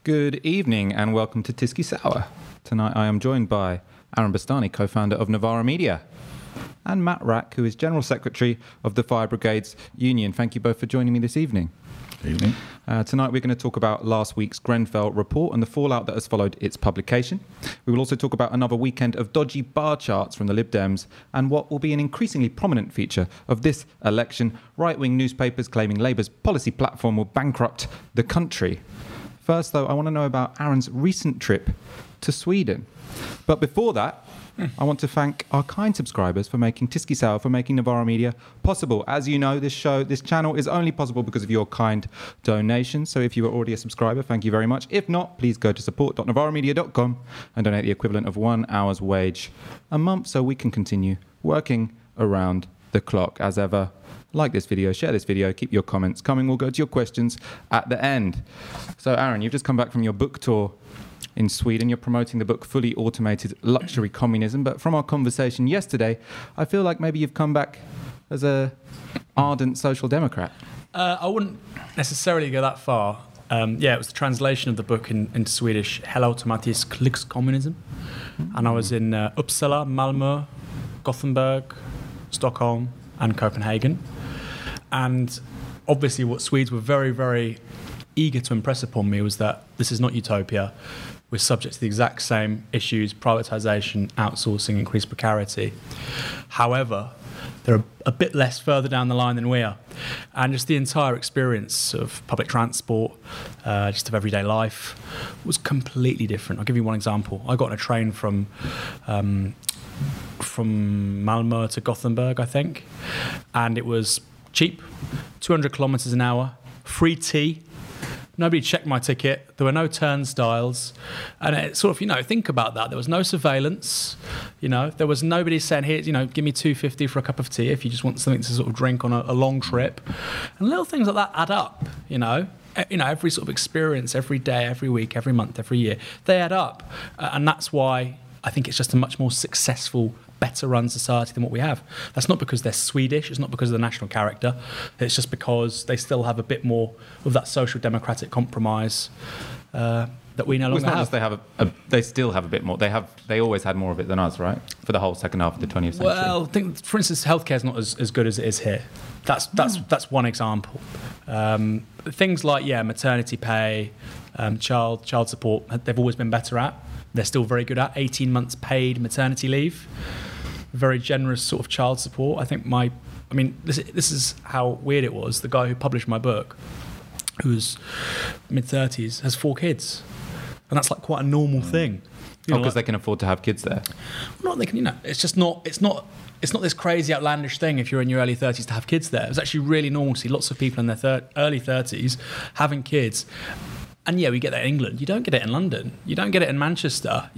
Good evening and welcome to Tysky Sour. Tonight I am joined by Aaron Bastani, co-founder of Novara Media, and Matt Rack, who is General Secretary of the Fire Brigades Union. Thank you both for joining me this evening. Evening. Tonight we're going to talk about last week's Grenfell report and the fallout that has followed its publication. We will also talk about another weekend of dodgy bar charts from the Lib Dems and what will be an increasingly prominent feature of this election, right-wing newspapers claiming Labour's policy platform will bankrupt the country. First, though, I want to know about Aaron's recent trip to Sweden. But before that, I want to thank our kind subscribers for making Tysky Sour, for making Novara Media possible. As you know, this channel is only possible because of your kind donations. So if you are already a subscriber, thank you very much. If not, please go to support.novaramedia.com and donate the equivalent of 1 hour's wage a month so we can continue working around the clock. As ever, like this video, share this video, keep your comments coming. We'll go to your questions at the end. So Aaron, you've just come back from your book tour in Sweden. You're promoting the book Fully Automated Luxury Communism. But from our conversation yesterday, I feel like maybe you've come back as a ardent social democrat. I wouldn't necessarily go that far. It was the translation of the book into Swedish, Helautomatisk Lyxkommunism. And I was in Uppsala, Malmö, Gothenburg, Stockholm and Copenhagen. And obviously what Swedes were very, very eager to impress upon me was that this is not utopia. We're subject to the exact same issues: privatisation, outsourcing, increased precarity. However, they're a bit less further down the line than we are. And just the entire experience of public transport, just of everyday life, was completely different. I'll give you one example. I got on a train from Malmö to Gothenburg, I think, and it was cheap, 200 kilometers an hour, free tea. Nobody checked my ticket. There were no turnstiles. And it sort of, think about that. There was no surveillance. There was nobody saying, here, give me $2.50 for a cup of tea if you just want something to sort of drink on a long trip. And little things like that add up, every sort of experience, every day, every week, every month, every year, they add up. And that's why I think it's just a much more successful, better run society than what we have. That's not because they're Swedish, it's not because of the national character, it's just because they still have a bit more of that social democratic compromise that we no longer have. It's not just they still have a bit more. They always had more of it than us, right? For the whole second half of the 20th century. Well, I think, for instance, healthcare is not as good as it is here. That's one example. Things like maternity pay, child support, they've always been better at. They're still very good at 18 months paid maternity leave, very generous sort of child support. I think this is how weird it was. The guy who published my book, who's mid-30s, has 4 kids, and that's like quite a normal thing. Because they can afford to have kids there. Not they can, It's just not. It's not this crazy outlandish thing if you're in your early 30s to have kids there. It's actually really normal to see lots of people in their early 30s having kids. And we get that in England. You don't get it in London. You don't get it in Manchester,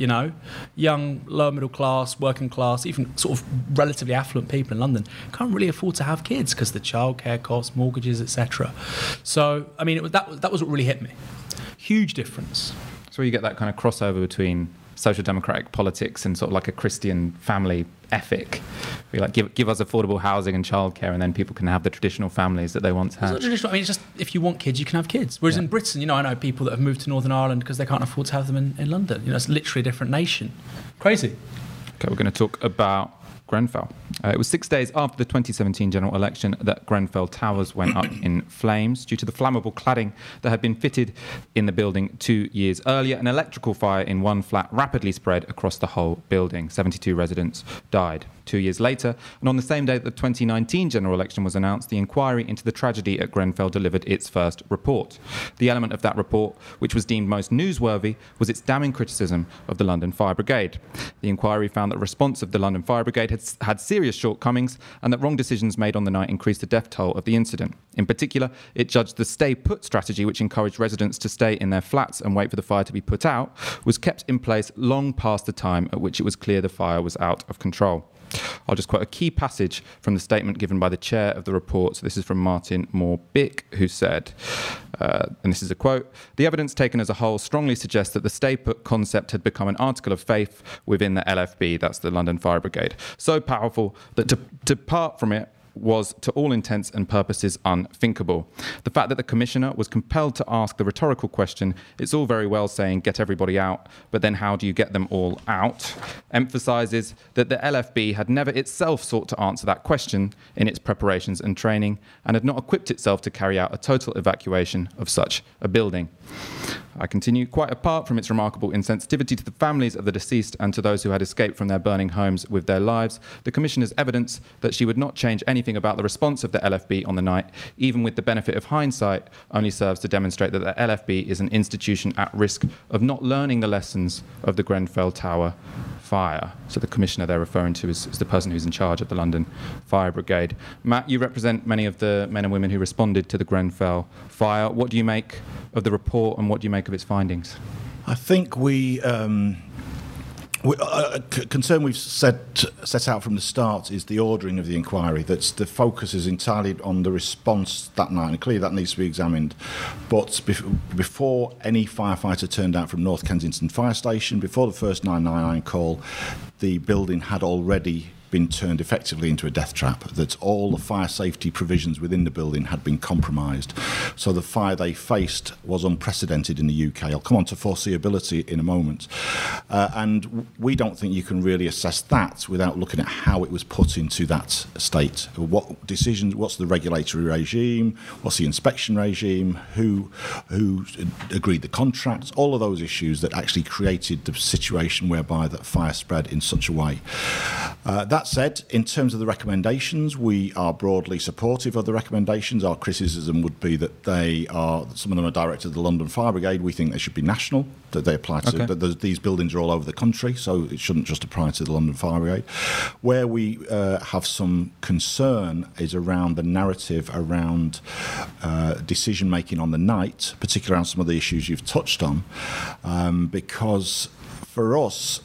Young, lower middle class, working class, even sort of relatively affluent people in London can't really afford to have kids because the childcare costs, mortgages, etc. So, that was what really hit me. Huge difference. So you get that kind of crossover between social democratic politics and sort of like a Christian family ethic. We give us affordable housing and childcare, and then people can have the traditional families that they once had. It's not traditional. It's just if you want kids, you can have kids. Whereas in Britain, I know people that have moved to Northern Ireland because they can't afford to have them in London. It's literally a different nation. Crazy. Okay, we're going to talk about Grenfell. It was 6 days after the 2017 general election that Grenfell Towers went up in flames due to the flammable cladding that had been fitted in the building 2 years earlier. An electrical fire in one flat rapidly spread across the whole building. 72 residents died. 2 years later, and on the same day that the 2019 general election was announced, the inquiry into the tragedy at Grenfell delivered its first report. The element of that report which was deemed most newsworthy was its damning criticism of the London Fire Brigade. The inquiry found that the response of the London Fire Brigade had serious shortcomings and that wrong decisions made on the night increased the death toll of the incident. In particular, it judged the stay-put strategy, which encouraged residents to stay in their flats and wait for the fire to be put out, was kept in place long past the time at which it was clear the fire was out of control. I'll just quote a key passage from the statement given by the chair of the report. So this is from Martin Moore-Bick, who said, and this is a quote, "The evidence taken as a whole strongly suggests that the stay-put concept had become an article of faith within the LFB," that's the London Fire Brigade, "so powerful that to depart from it was, to all intents and purposes, unthinkable. The fact that the commissioner was compelled to ask the rhetorical question, it's all very well saying get everybody out, but then how do you get them all out, emphasises that the LFB had never itself sought to answer that question in its preparations and training, and had not equipped itself to carry out a total evacuation of such a building. I continue, quite apart from its remarkable insensitivity to the families of the deceased and to those who had escaped from their burning homes with their lives, the Commissioner's evidence that she would not change anything about the response of the LFB on the night, even with the benefit of hindsight, only serves to demonstrate that the LFB is an institution at risk of not learning the lessons of the Grenfell Tower fire. So the Commissioner they're referring to is the person who's in charge of the London Fire Brigade. Matt, you represent many of the men and women who responded to the Grenfell fire. What do you make of the report and what do you make of its findings? I think concern we've set out from the start is the ordering of the inquiry. That's the focus is entirely on the response that night, and clearly that needs to be examined. But before any firefighter turned out from North Kensington Fire Station, before the first 999 call, the building had already been turned effectively into a death trap, that all the fire safety provisions within the building had been compromised. So the fire they faced was unprecedented in the UK. I'll come on to foreseeability in a moment. And we don't think you can really assess that without looking at how it was put into that state. What decisions, what's the regulatory regime, what's the inspection regime, who agreed the contracts, all of those issues that actually created the situation whereby that fire spread in such a way. That said, in terms of the recommendations, we are broadly supportive of the recommendations. Our criticism would be that some of them are directed at the London Fire Brigade. We think they should be national, that they apply to. That these buildings are all over the country, so it shouldn't just apply to the London Fire Brigade. Where we have some concern is around the narrative around decision making on the night, particularly around some of the issues you've touched on, because for us,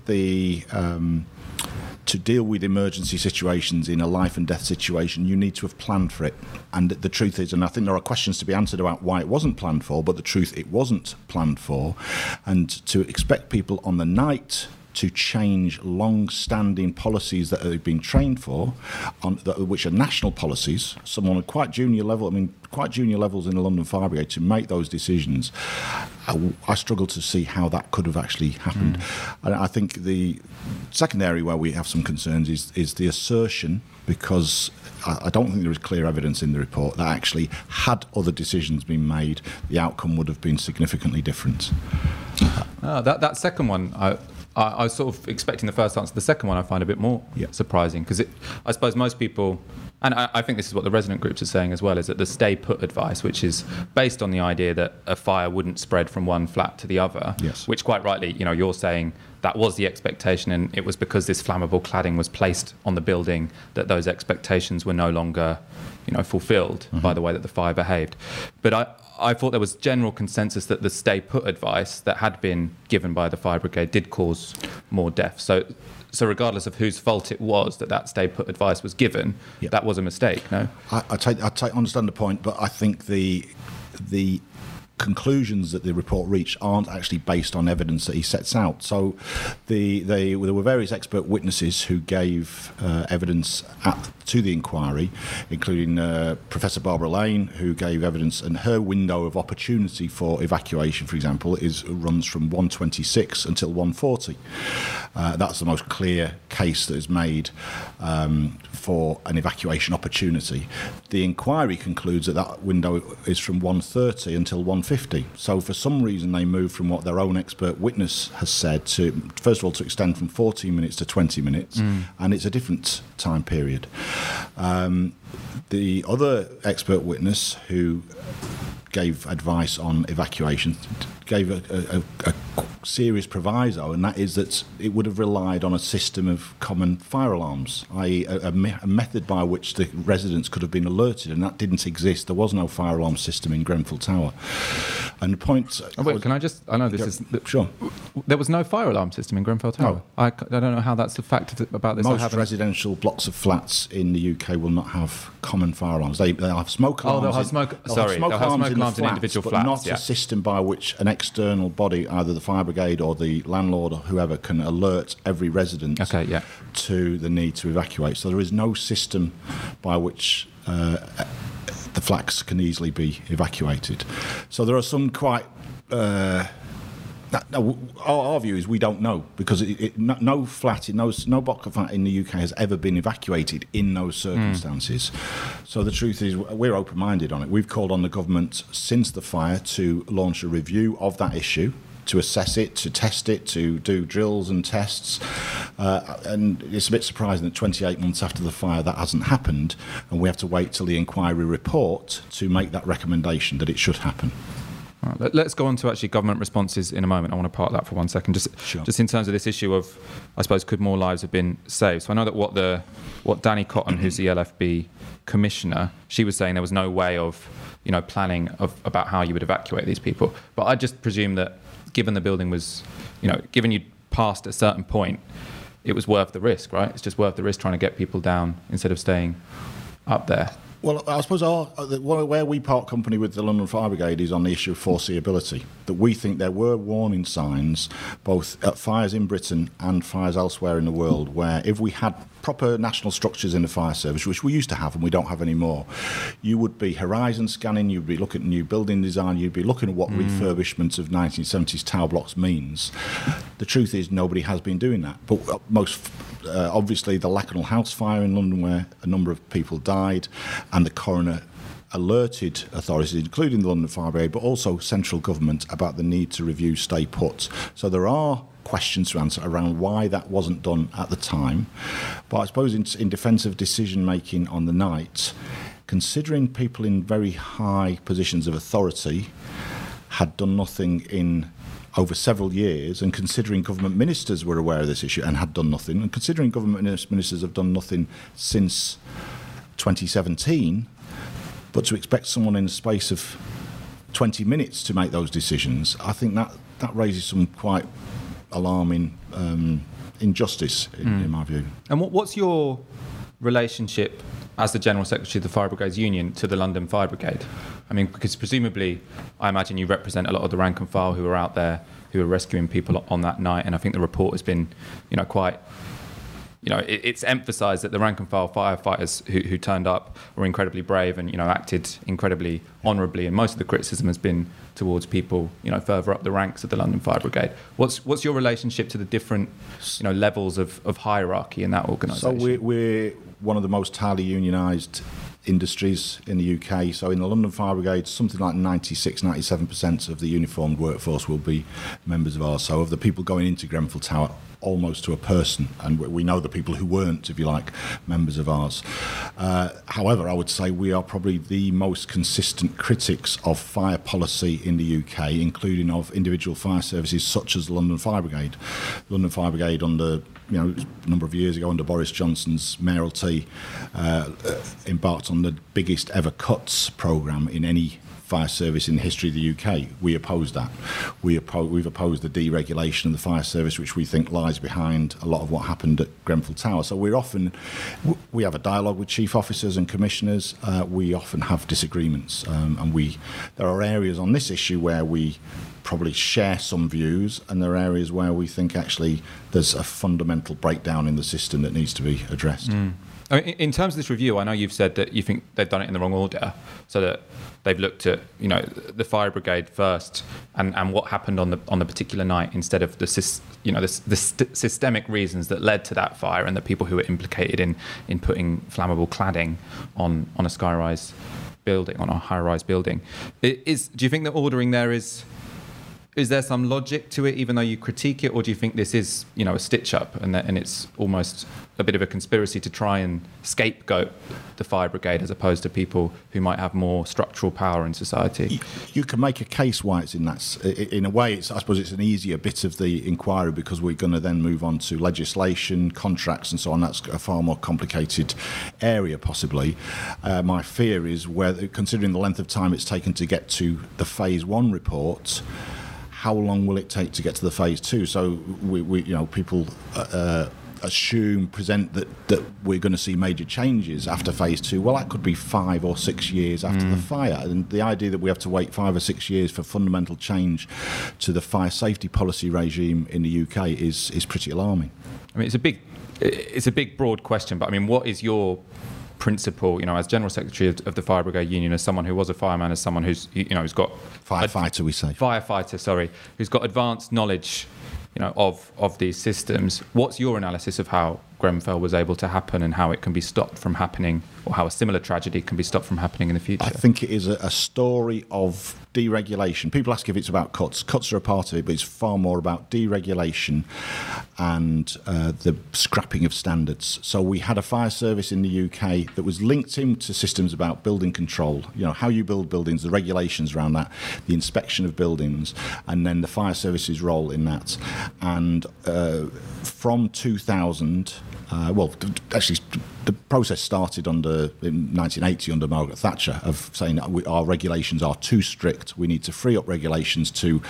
to deal with emergency situations in a life and death situation, you need to have planned for it. And the truth is, and I think there are questions to be answered about why it wasn't planned for, but the truth, it wasn't planned for. And to expect people on the night to change long-standing policies that they've been trained for, which are national policies, someone at quite junior level, quite junior levels in the London Fire Brigade, to make those decisions, I struggle to see how that could have actually happened. And I think the second area where we have some concerns is the assertion, because I don't think there is clear evidence in the report that actually, had other decisions been made, the outcome would have been significantly different. That second one, I was sort of expecting the first answer. The second one I find a bit more surprising, because I suppose most people, and I think this is what the resident groups are saying as well, is that the stay put advice, which is based on the idea that a fire wouldn't spread from one flat to the other, which quite rightly, you're saying that was the expectation, and it was because this flammable cladding was placed on the building that those expectations were no longer, fulfilled by the way that the fire behaved. But I thought there was general consensus that the stay put advice that had been given by the fire brigade did cause more deaths. So regardless of whose fault it was that stay put advice was given, that was a mistake, no? I understand the point, but I think the conclusions that the report reached aren't actually based on evidence that he sets out. So there were various expert witnesses who gave evidence to the inquiry, including Professor Barbara Lane, who gave evidence, and her window of opportunity for evacuation, for example, runs from 1:26 until 1:40. That's the most clear case that is made for an evacuation opportunity. The inquiry concludes that window is from 1:30 until 1:50. So for some reason they moved from what their own expert witness has said to, first of all, to extend from 14 minutes to 20 minutes, and it's a different time period. The other expert witness who gave advice on evacuation gave a serious proviso, and that is that it would have relied on a system of common fire alarms, i.e. a method by which the residents could have been alerted, and that didn't exist. There was no fire alarm system in Grenfell Tower. And the point... can I just... I know this is... Sure. There was no fire alarm system in Grenfell Tower? No. I don't know how that's a fact about this. Most residential blocks of flats in the UK will not have common fire alarms. They'll have smoke alarms. They'll have smoke alarms in individual flats, but not a system by which an external body, either the fire brigade or the landlord or whoever can alert every resident to the need to evacuate. So there is no system by which the flats can easily be evacuated. So there are some quite... our view is we don't know, because no block of flat in the UK has ever been evacuated in those circumstances. So the truth is we're open-minded on it. We've called on the government since the fire to launch a review of that issue, to assess it, to test it, to do drills and tests. And it's a bit surprising that 28 months after the fire that hasn't happened, and we have to wait till the inquiry report to make that recommendation that it should happen. Right, let's go on to actually government responses in a moment. I want to park that for 1 second. Just in terms of this issue of, I suppose, could more lives have been saved? So I know that what Danny Cotton, who's the LFB commissioner, she was saying there was no way of, planning about how you would evacuate these people. But I just presume that given the building was, given you'd passed a certain point, it was worth the risk, right? It's just worth the risk trying to get people down instead of staying up there. Well, I suppose where we part company with the London Fire Brigade is on the issue of foreseeability, that we think there were warning signs, both at fires in Britain and fires elsewhere in the world, where if we had proper national structures in the fire service, which we used to have and we don't have anymore, you would be horizon scanning, you'd be looking at new building design, you'd be looking at what refurbishment of 1970s tower blocks means. The truth is nobody has been doing that. But most obviously the Lakanal House fire in London, where a number of people died, and the coroner alerted authorities, including the London Fire Brigade, but also central government, about the need to review stay put. So there are questions to answer around why that wasn't done at the time. But I suppose in defence of decision making on the night, considering people in very high positions of authority had done nothing in over several years, and considering government ministers were aware of this issue and had done nothing, and considering government ministers have done nothing since 2017, but to expect someone in the space of 20 minutes to make those decisions, I think that raises some quite alarming injustice in my view. And what's your relationship as the General Secretary of the Fire Brigades Union to the London Fire Brigade? I mean, because presumably, I imagine you represent a lot of the rank and file who are out there, who are rescuing people on that night, and I think the report has been, quite... it's emphasised that the rank and file firefighters who turned up were incredibly brave and, acted incredibly honourably, and most of the criticism has been towards people, further up the ranks of the London Fire Brigade. What's your relationship to the different, levels of hierarchy in that organisation? So we're one of the most highly unionised industries in the UK. So in the London Fire Brigade, something like 96-97% of the uniformed workforce will be members of ours. So of the people going into Grenfell Tower, almost to a person, and we know the people who weren't, if you like, members of ours. However, I would say we are probably the most consistent critics of fire policy in the UK, including of individual fire services such as the London Fire Brigade. London Fire Brigade, under a number of years ago under Boris Johnson's mayoralty, embarked on the biggest ever cuts programme in any fire service in the history of the UK. We oppose that. We've opposed the deregulation of the fire service, which we think lies behind a lot of what happened at Grenfell Tower. So we have a dialogue with chief officers and commissioners. We often have disagreements, and there are areas on this issue where we probably share some views, and there are areas where we think actually there's a fundamental breakdown in the system that needs to be addressed. I mean, in terms of this review, I know you've said that you think they've done it in the wrong order, so that they've looked at the fire brigade first and what happened on the particular night, instead of the systemic reasons that led to that fire and the people who were implicated in putting flammable cladding on a skyrise building, on a high-rise building. Do you think the ordering there is there some logic to it, even though you critique it, or do you think this is a stitch up and it's almost a bit of a conspiracy to try and scapegoat the fire brigade as opposed to people who might have more structural power in society? You can make a case why it's in that. In a way, I suppose it's an easier bit of the inquiry, because we're going to then move on to legislation, contracts and so on. That's a far more complicated area, possibly. My fear is, considering the length of time it's taken to get to the Phase 1 report, how long will it take to get to the Phase 2? So people present that we're going to see major changes after phase 2. Well, that could be 5 or 6 years after the fire. And the idea that we have to wait 5 or 6 years for fundamental change to the fire safety policy regime in the UK is pretty alarming. I mean, it's a big, broad question, but I mean, what is your principle, as General Secretary of the Fire Brigade Union, as someone who was a fireman, as someone who's got Firefighter, who's got advanced knowledge, of these systems. What's your analysis of how Grenfell was able to happen and how it can be stopped from happening, or how a similar tragedy can be stopped from happening in the future? I think it is a story of deregulation. People ask if it's about cuts. Cuts are a part of it, but it's far more about deregulation and the scrapping of standards. So we had a fire service in the UK that was linked into systems about building control, how you build buildings, the regulations around that, the inspection of buildings, and then the fire service's role in that. And from 2000, actually, the process started in 1980 under Margaret Thatcher of saying that our regulations are too strict. We need to free up regulations to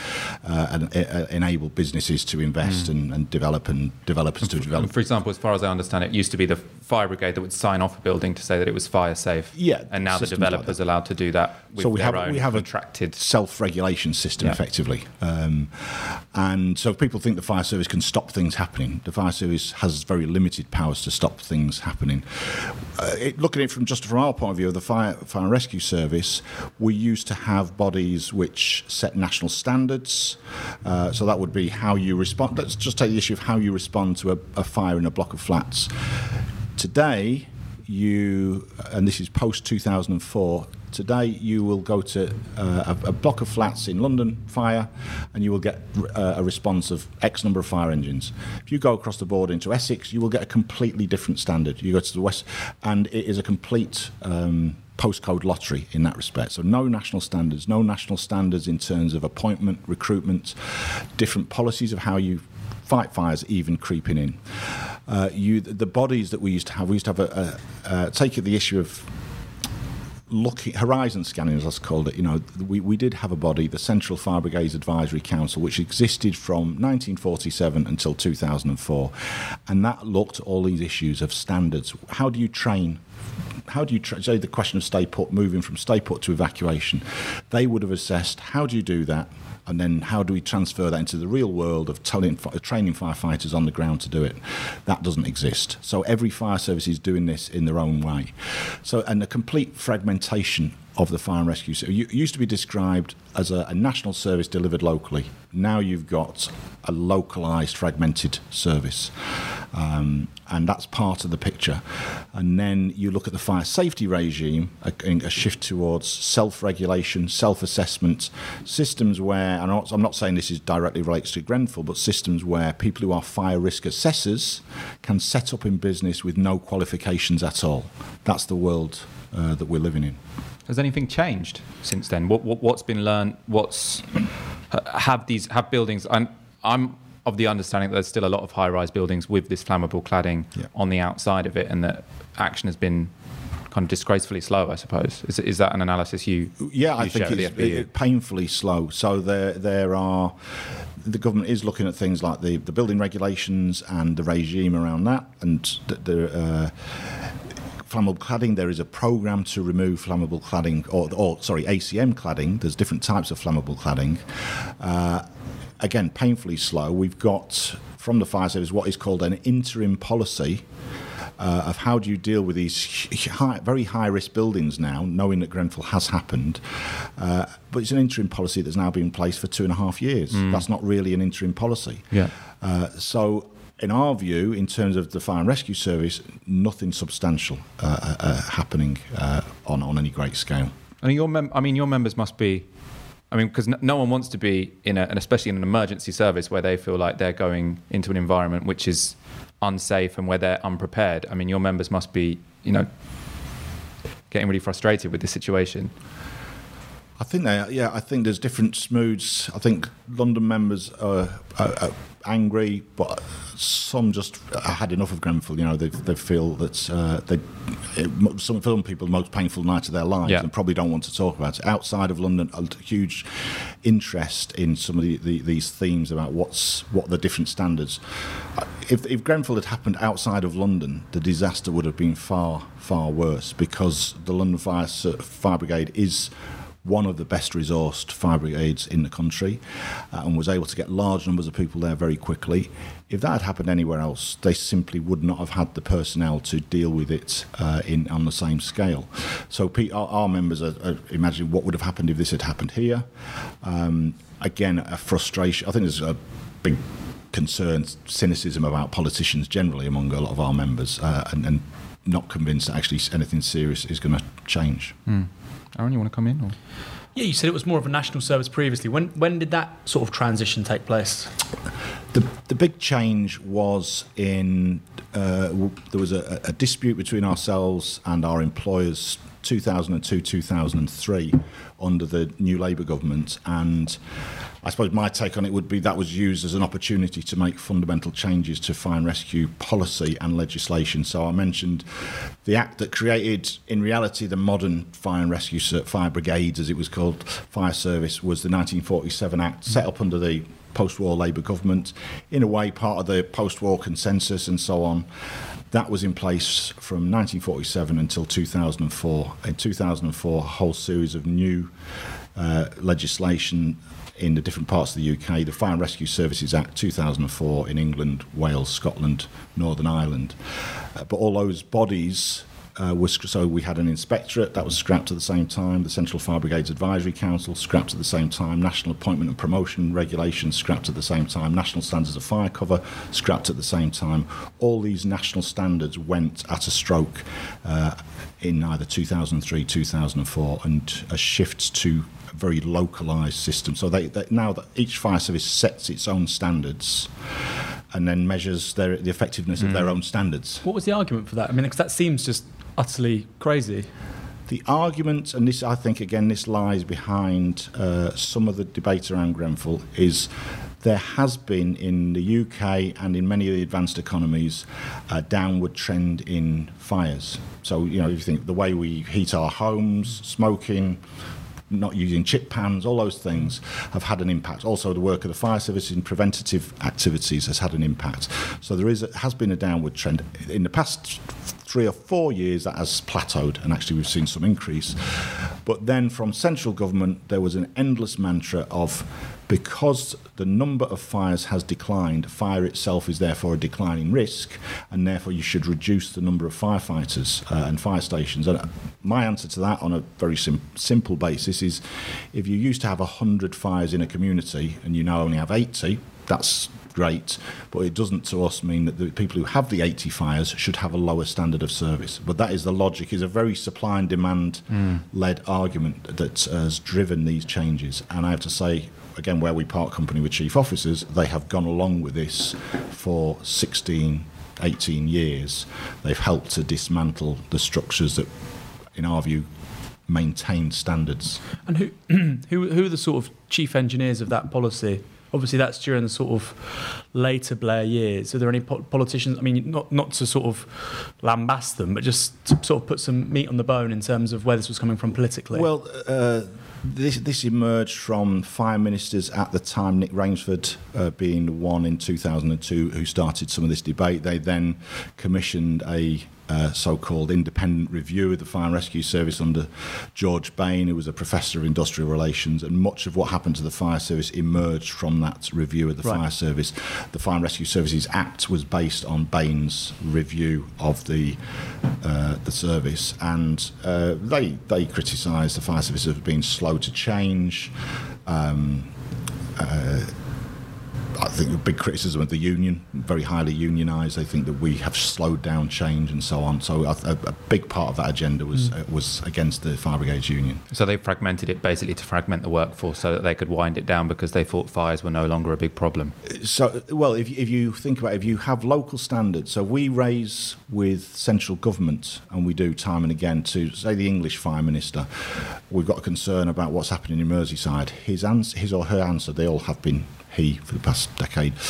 enable businesses to invest and develop and developers to develop. For example, as far as I understand it, used to be the fire brigade that would sign off a building to say that it was fire safe. Yeah, and now the developer's allowed to do that with so we their have, own we have contracted a self-regulation system, effectively. And so people think the fire service can stop things happening. The fire service has very limited powers to stop things happening. Looking at it from our point of view of the fire and rescue service, we used to have bodies which set national standards. So that would be how you respond. Let's just take the issue of how you respond to a fire in a block of flats. Today, and this is post-2004, today you will go to a block of flats in London, fire, and you will get a response of X number of fire engines. If you go across the border into Essex, you will get a completely different standard. You go to the west, and it is a complete postcode lottery in that respect. So no national standards in terms of appointment, recruitment, different policies of how you fight fires even creeping in. The bodies that we used to have take the issue of horizon scanning, as I called it. We did have a body, the Central Fire Brigades Advisory Council, which existed from 1947 until 2004, and that looked at all these issues of standards. How do you train? Say the question of stay put, moving from stay put to evacuation, they would have assessed how do you do that, and then how do we transfer that into the real world of training firefighters on the ground to do it? That doesn't exist. So every fire service is doing this in their own way. And a complete fragmentation of the fire and rescue. So it used to be described as a national service delivered locally. Now you've got a localised, fragmented service. And that's part of the picture. And then you look at the fire safety regime, a shift towards self-regulation, self-assessment, systems where, and I'm not saying this is directly relates to Grenfell, but systems where people who are fire risk assessors can set up in business with no qualifications at all. That's the world that we're living in. Has anything changed since then? What's been learned? Have buildings? I'm of the understanding that there's still a lot of high-rise buildings with this flammable cladding on the outside of it, and that action has been kind of disgracefully slow, I suppose. Is that an analysis you? Yeah, I think it's painfully slow. So there are. The government is looking at things like the building regulations and the regime around that, and flammable cladding. There is a programme to remove flammable cladding, or ACM cladding. There's different types of flammable cladding. Again, painfully slow. We've got from the fire service what is called an interim policy of how do you deal with these very high-risk buildings now, knowing that Grenfell has happened. But it's an interim policy that's now been in place for 2.5 years. That's not really an interim policy. Yeah. So in our view, in terms of the fire and rescue service, nothing substantial happening on any great scale. And your members must be. Because no one wants to be and especially in an emergency service where they feel like they're going into an environment which is unsafe and where they're unprepared. Your members must be, getting really frustrated with this situation. I think I think there's different moods. I think London members are angry, but some just had enough of Grenfell. You know, they feel that some people the most painful night of their lives, and probably don't want to talk about it. Outside of London, a huge interest in some of these themes about what the different standards. If Grenfell had happened outside of London, the disaster would have been far, far worse, because the London Fire Brigade is one of the best resourced fire brigades in the country, and was able to get large numbers of people there very quickly. If that had happened anywhere else, they simply would not have had the personnel to deal with it on the same scale. So our members are imagining what would have happened if this had happened here. Again, a frustration. I think there's a big concern, cynicism about politicians generally among a lot of our members, and not convinced that actually anything serious is going to change. Aaron, you want to come in? Or? Yeah, you said it was more of a national service previously. When did that sort of transition take place? The big change was in there was a dispute between ourselves and our employers 2002-2003 under the new Labour government, and I suppose my take on it would be that was used as an opportunity to make fundamental changes to fire and rescue policy and legislation. So I mentioned the act that created, in reality, the modern fire and rescue fire brigades, as it was called, fire service, was the 1947 Act, set up under the post-war Labour government, in a way part of the post-war consensus and so on. That was in place from 1947 until 2004. In 2004, a whole series of new legislation in the different parts of the UK, the Fire and Rescue Services Act 2004 in England, Wales, Scotland, Northern Ireland. But all those bodies so we had an inspectorate that was scrapped at the same time, the Central Fire Brigades Advisory Council scrapped at the same time, National Appointment and Promotion Regulations scrapped at the same time, National Standards of Fire Cover scrapped at the same time. All these national standards went at a stroke in either 2003, 2004, and a shift to a very localised system. So they now that each fire service sets its own standards and then measures the effectiveness of their own standards. What was the argument for that? I mean, because that seems just utterly crazy. The argument, and this, I think, again, this lies behind some of the debate around Grenfell, is there has been in the UK and in many of the advanced economies a downward trend in fires. So, you know, if you think the way we heat our homes, smoking, not using chip pans, all those things have had an impact. Also, the work of the fire service in preventative activities has had an impact. So there has been a downward trend. In the past 3 or 4 years, that has plateaued, and actually we've seen some increase. But then from central government, there was an endless mantra of, because the number of fires has declined, fire itself is therefore a declining risk, and therefore you should reduce the number of firefighters and fire stations. And my answer to that on a very simple basis is, if you used to have 100 fires in a community and you now only have 80, that's great, but it doesn't to us mean that the people who have the 80 fires should have a lower standard of service. But that is the logic, is a very supply and demand led argument that has driven these changes. And I have to say, again, where we part company with chief officers, they have gone along with this for 16, 18 years. They've helped to dismantle the structures that, in our view, maintain standards. And who are the sort of chief engineers of that policy? Obviously, that's during the sort of later Blair years. Are there any politicians, I mean, not to sort of lambast them, but just to sort of put some meat on the bone in terms of where this was coming from politically? Well, this emerged from fire ministers at the time, Nick Rainsford being the one in 2002 who started some of this debate. They then commissioned a so-called independent review of the Fire and Rescue Service under George Bain, who was a professor of industrial relations, and much of what happened to the fire service emerged from that review of the fire service. The Fire and Rescue Services Act was based on Bain's review of the service, and they criticised the fire service as being slow to change. I think a big criticism of the union, very highly unionised. They think that we have slowed down change and so on. So a big part of that agenda was against the Fire Brigades Union. So they fragmented it basically to fragment the workforce so that they could wind it down because they thought fires were no longer a big problem. So, well, if you think about it, if you have local standards, so we raise with central government, and we do time and again, to say the English Fire Minister, we've got a concern about what's happening in Merseyside. His or her answer, they all have been for the past decade,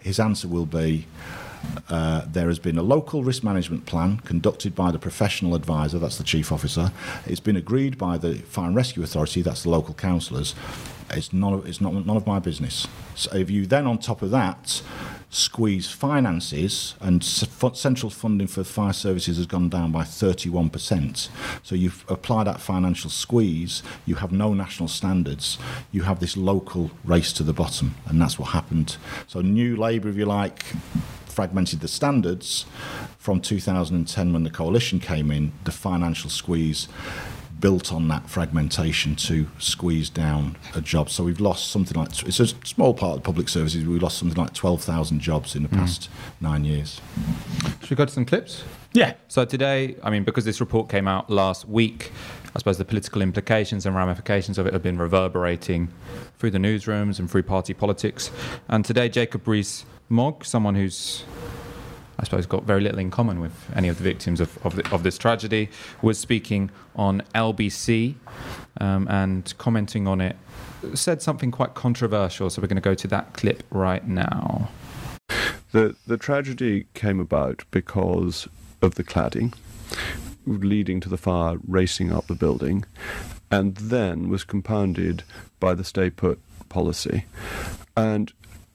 his answer will be, there has been a local risk management plan conducted by the professional advisor, that's the chief officer. It's been agreed by the Fire and Rescue Authority, that's the local councillors. It's none of my business. So if you then, on top of that, squeeze finances, and central funding for fire services has gone down by 31%. So you apply that financial squeeze, you have no national standards, you have this local race to the bottom, and that's what happened. So New Labour, if you like, fragmented the standards. From 2010, when the coalition came in, the financial squeeze built on that fragmentation to squeeze down a job. So we've lost something like, it's a small part of public services, we've lost something like 12,000 jobs in the past 9 years. Should we go to some clips? Yeah. So today, I mean, because this report came out last week, I suppose the political implications and ramifications of it have been reverberating through the newsrooms and through party politics. And today, Jacob Rees-Mogg, someone who's, I suppose, got very little in common with any of the victims of this tragedy, was speaking on LBC and commenting on it, said something quite controversial. So we're going to go to that clip right now. The tragedy came about because of the cladding, leading to the fire racing up the building, and then was compounded by the stay put policy. And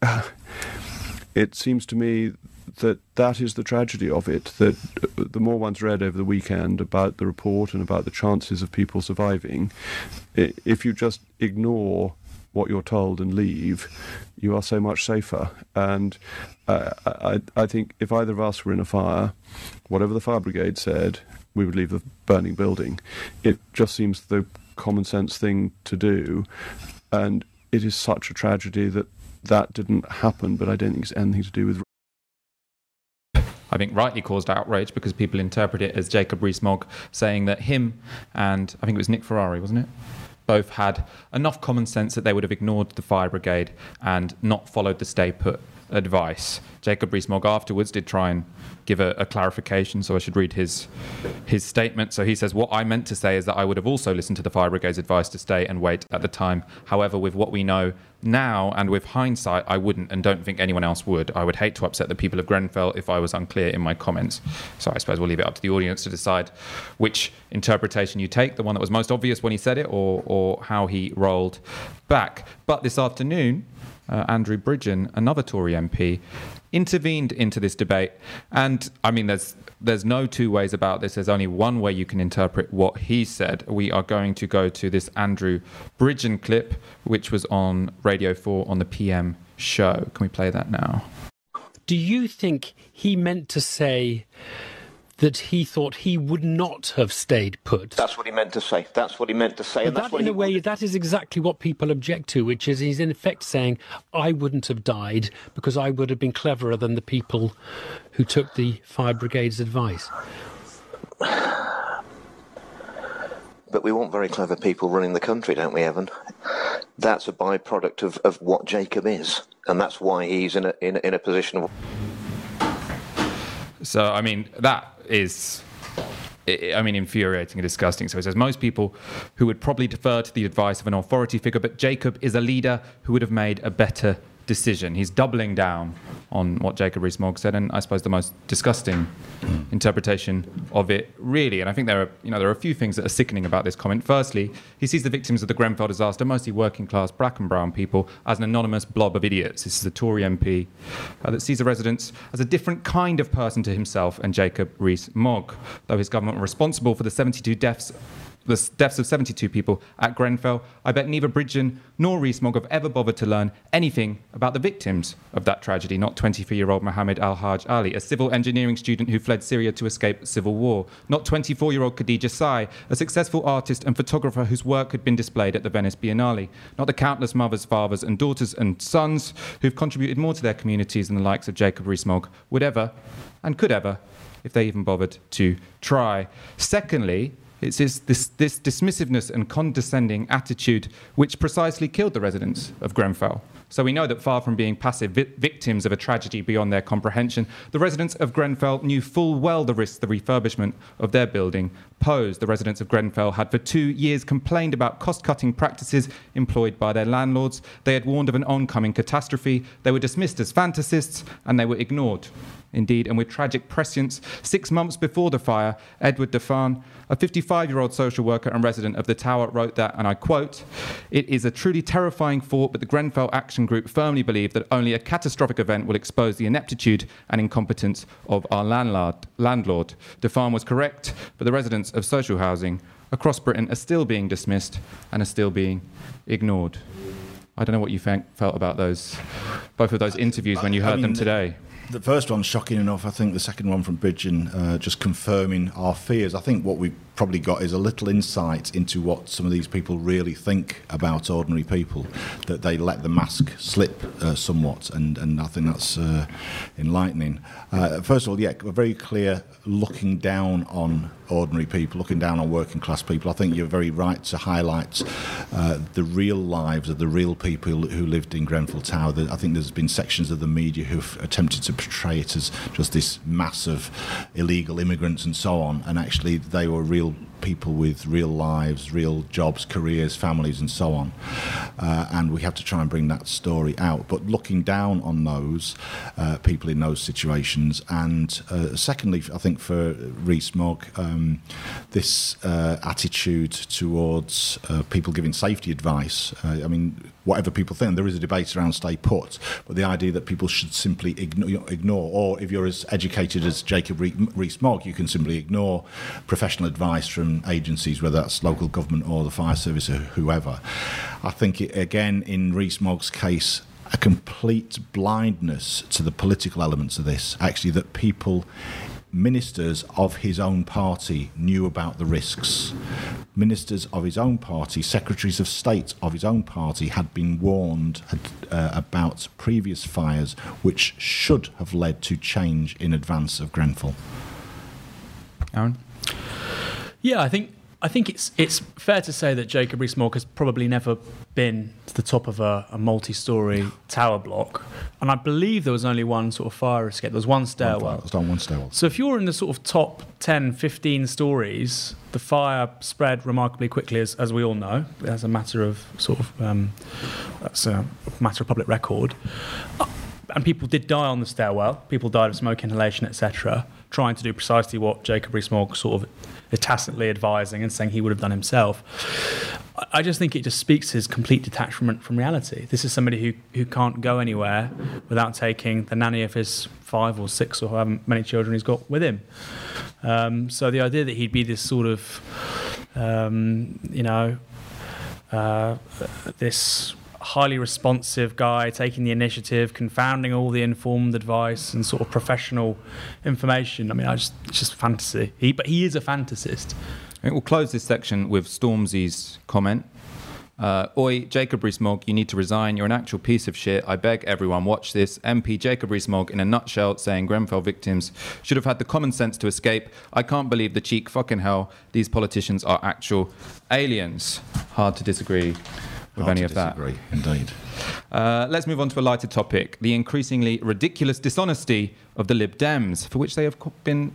it seems to me that is the tragedy of it, that the more one's read over the weekend about the report and about the chances of people surviving, if you just ignore what you're told and leave, you are so much safer. And I think if either of us were in a fire, whatever the fire brigade said, we would leave the burning building. It just seems the common sense thing to do, and it is such a tragedy that didn't happen, but I don't think it's anything to do with... I think rightly caused outrage because people interpret it as Jacob Rees-Mogg saying that him and, I think it was Nick Ferrari, wasn't it? Both had enough common sense that they would have ignored the fire brigade and not followed the stay put advice. Jacob Rees-Mogg afterwards did try and give a clarification, so I should read his statement. So he says, what I meant to say is that I would have also listened to the fire brigade's advice to stay and wait at the time. However, with what we know now and with hindsight, I wouldn't and don't think anyone else would. I would hate to upset the people of Grenfell if I was unclear in my comments. So I suppose we'll leave it up to the audience to decide which interpretation you take, the one that was most obvious when he said it or how he rolled back. But this afternoon, Andrew Bridgen, another Tory MP, intervened into this debate. And I mean, there's no two ways about this. There's only one way you can interpret what he said. We are going to go to this Andrew Bridgen clip, which was on Radio 4 on the PM show. Can we play that now? Do you think he meant to say that he thought he would not have stayed put? That's what he meant to say. That's what he meant to say. But that, in a way, that is exactly what people object to, which is he's in effect saying, I wouldn't have died because I would have been cleverer than the people who took the fire brigade's advice. But we want very clever people running the country, don't we, Evan? That's a byproduct of what Jacob is, and that's why he's in a position of... So, I mean, that is, infuriating and disgusting. So he says, most people who would probably defer to the advice of an authority figure, but Jacob is a leader who would have made a better decision. He's doubling down on what Jacob Rees-Mogg said, and I suppose the most disgusting interpretation of it, really. And I think there are a few things that are sickening about this comment. Firstly, he sees the victims of the Grenfell disaster, mostly working class black and brown people, as an anonymous blob of idiots. This is a Tory MP that sees the residents as a different kind of person to himself and Jacob Rees-Mogg. Though his government were responsible for the 72 deaths of 72 people at Grenfell, I bet neither Bridgen nor Rees-Mogg have ever bothered to learn anything about the victims of that tragedy. Not 23-year-old Mohammed Al-Haj Ali, a civil engineering student who fled Syria to escape civil war. Not 24-year-old Khadija Sai, a successful artist and photographer whose work had been displayed at the Venice Biennale. Not the countless mothers, fathers and daughters and sons who've contributed more to their communities than the likes of Jacob Rees-Mogg would ever and could ever, if they even bothered to try. Secondly, It's this dismissiveness and condescending attitude which precisely killed the residents of Grenfell. So we know that far from being passive victims of a tragedy beyond their comprehension, the residents of Grenfell knew full well the risks the refurbishment of their building posed. The residents of Grenfell had for 2 years complained about cost-cutting practices employed by their landlords. They had warned of an oncoming catastrophe. They were dismissed as fantasists, and they were ignored. Indeed, and with tragic prescience, 6 months before the fire, Edward Defan, a 55-year-old social worker and resident of the tower, wrote that, and I quote, "It is a truly terrifying thought, but the Grenfell Action Group firmly believe that only a catastrophic event will expose the ineptitude and incompetence of our landlord. Defan was correct, but the residents of social housing across Britain are still being dismissed and are still being ignored." I don't know what you felt about both of those interviews when you heard them today. The first one's shocking enough. I think the second one from Bridgen just confirming our fears. I think what we've probably got is a little insight into what some of these people really think about ordinary people, that they let the mask slip somewhat, and I think that's enlightening. First of all, a very clear looking down on ordinary people, looking down on working class people. I think you're very right to highlight the real lives of the real people who lived in Grenfell Tower. I think there's been sections of the media who've attempted to portray it as just this mass of illegal immigrants and so on, and actually they were real people with real lives, real jobs, careers, families and so on, and we have to try and bring that story out, but looking down on those people in those situations. And secondly, I think for Rees-Mogg, this attitude towards people giving safety advice, I mean, whatever people think, there is a debate around stay put, but the idea that people should simply ignore, or if you're as educated as Jacob Rees-Mogg, you can simply ignore professional advice from agencies, whether that's local government or the fire service or whoever. I think, again, in Rees-Mogg's case, a complete blindness to the political elements of this, actually, that ministers of his own party knew about the risks. Ministers of his own party, secretaries of state of his own party had been warned about previous fires which should have led to change in advance of Grenfell. Aaron? Yeah, I think it's fair to say that Jacob Rees-Mogg has probably never been to the top of a multi-storey tower block, and I believe there was only one sort of fire escape. There was one stairwell. There's only one stairwell. So if you're in the sort of top 10, 15 stories, the fire spread remarkably quickly, as we all know. As a matter of that's a matter of public record. And people did die on the stairwell. People died of smoke inhalation, etc., trying to do precisely what Jacob Rees-Mogg sort of is tacitly advising and saying he would have done himself. I just think it just speaks to his complete detachment from reality. This is somebody who can't go anywhere without taking the nanny of his 5 or 6 or however many children he's got with him. So the idea that he'd be this sort of, this highly responsive guy taking the initiative, confounding all the informed advice and sort of professional information. I mean, it's just fantasy. But he is a fantasist. I think we'll close this section with Stormzy's comment. Oi, Jacob Rees-Mogg, you need to resign. You're an actual piece of shit. I beg everyone, watch this. MP Jacob Rees-Mogg in a nutshell saying Grenfell victims should have had the common sense to escape. I can't believe the cheek. Fucking hell. These politicians are actual aliens. Hard to disagree with any of that. Indeed. Let's move on to a lighter topic, the increasingly ridiculous dishonesty of the Lib Dems, for which they have been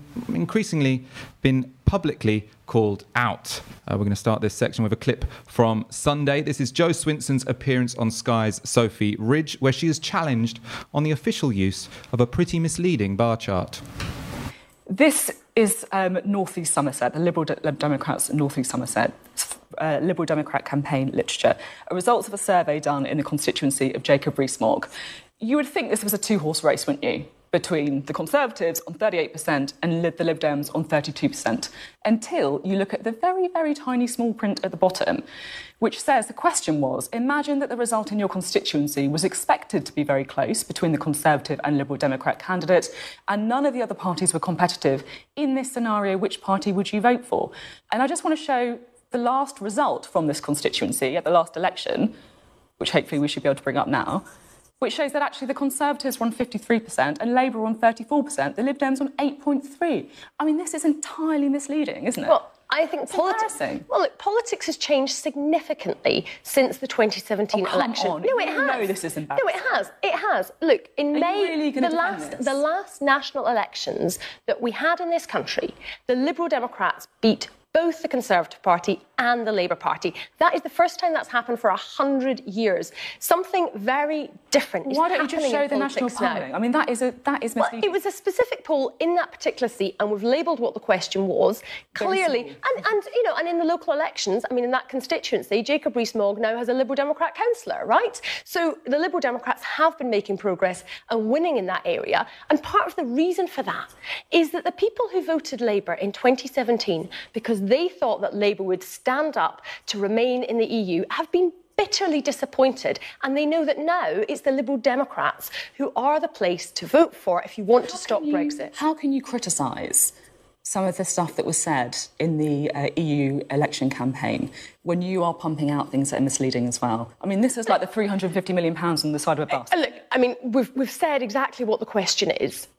publicly called out. We're going to start this section with a clip from Sunday. This is Jo Swinson's appearance on Sky's Sophie Ridge, where she is challenged on the official use of a pretty misleading bar chart. This is North East Somerset, the Liberal Democrats' North East Somerset Liberal Democrat campaign literature, a result of a survey done in the constituency of Jacob Rees-Mogg. You would think this was a two-horse race, wouldn't you, between the Conservatives on 38% and the Lib Dems on 32%, until you look at the very, very tiny small print at the bottom, which says the question was, imagine that the result in your constituency was expected to be very close between the Conservative and Liberal Democrat candidate, and none of the other parties were competitive. In this scenario, which party would you vote for? And I just want to show the last result from this constituency at the last election, which hopefully we should be able to bring up now, which shows that actually the Conservatives were on 53% and Labour on 34%, the Lib Dems on 8.3%. I mean, this is entirely misleading, isn't it? Well, I think embarrassing. Well, look, politics has changed significantly since the 2017 election. On. No, it has. No, this is embarrassing. No, it has. It has. Look, in May, really gonna defend this? the last national elections that we had in this country, the Liberal Democrats beat both the Conservative Party and the Labour Party. That is the first time that's happened for 100 years. Something very different is Why don't you just happening show in the national politics now. polling? I mean, that is misleading. Well, it was a specific poll in that particular seat, and we've labelled what the question was clearly. And in the local elections, I mean, in that constituency, Jacob Rees-Mogg now has a Liberal Democrat councillor, right? So the Liberal Democrats have been making progress and winning in that area. And part of the reason for that is that the people who voted Labour in 2017, because they thought that Labour would stand up to remain in the EU, have been bitterly disappointed, and they know that now it's the Liberal Democrats who are the place to vote for if you want to stop Brexit. How can you criticise some of the stuff that was said in the EU election campaign when you are pumping out things that are misleading as well? I mean, this is like the £350 million on the side of a bus. Look, I mean, we've said exactly what the question is.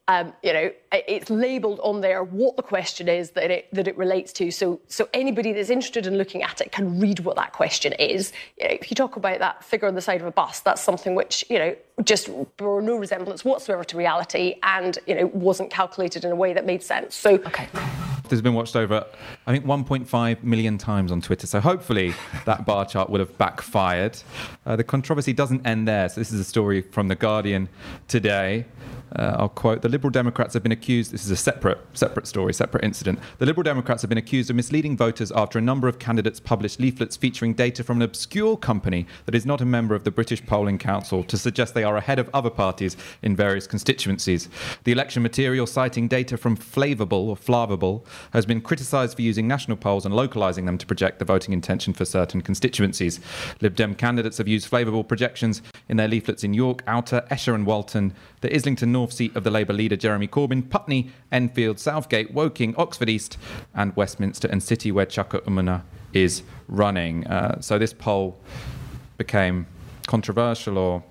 It's labelled on there what the question is that it relates to. So anybody that's interested in looking at it can read what that question is. If you talk about that figure on the side of a bus, that's something which, just bore no resemblance whatsoever to reality and, wasn't calculated in a way that made sense. So, OK. This has been watched over, I think, 1.5 million times on Twitter. So hopefully that bar chart would have backfired. The controversy doesn't end there. So this is a story from The Guardian today. I'll quote, the Liberal Democrats have been accused, this is a separate story, separate incident. The Liberal Democrats have been accused of misleading voters after a number of candidates published leaflets featuring data from an obscure company that is not a member of the British Polling Council to suggest they are ahead of other parties in various constituencies. The election material citing data from Flavorable has been criticised for using national polls and localising them to project the voting intention for certain constituencies. Lib Dem candidates have used Flavorable projections in their leaflets in York, Outer, Esher and Walton, the Islington North seat of the Labour leader Jeremy Corbyn, Putney, Enfield, Southgate, Woking, Oxford East and Westminster and City, where Chuka Umunna is running. So this poll became controversial or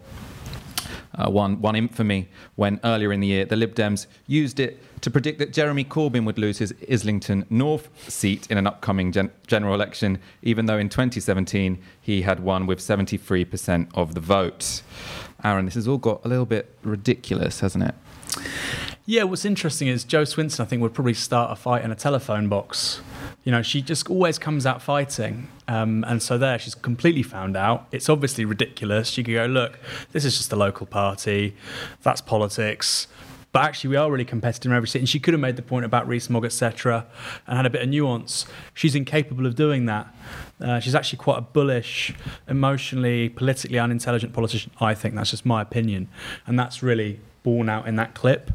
one infamy when earlier in the year the Lib Dems used it to predict that Jeremy Corbyn would lose his Islington North seat in an upcoming general election, even though in 2017 he had won with 73% of the vote. Aaron, this has all got a little bit ridiculous, hasn't it? Yeah, what's interesting is Jo Swinson, I think, would probably start a fight in a telephone box. She just always comes out fighting. And so there, she's completely found out. It's obviously ridiculous. She could go, look, this is just a local party. That's politics. But actually, we are really competitive in every seat. And she could have made the point about Rees-Mogg, etc., and had a bit of nuance. She's incapable of doing that. She's actually quite a bullish, emotionally, politically unintelligent politician, I think. That's just my opinion. And that's really borne out in that clip.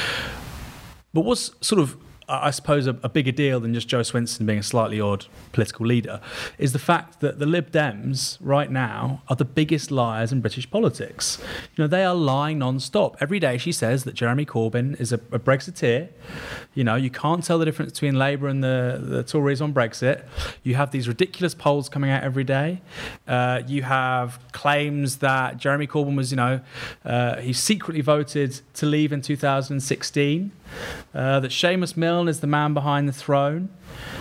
But what's sort of, I suppose, a bigger deal than just Jo Swinson being a slightly odd political leader is the fact that the Lib Dems right now are the biggest liars in British politics. They are lying non-stop. Every day she says that Jeremy Corbyn is a Brexiteer. You can't tell the difference between Labour and the Tories on Brexit. You have these ridiculous polls coming out every day. You have claims that Jeremy Corbyn was, he secretly voted to leave in 2016. That Seamus Milne is the man behind the throne.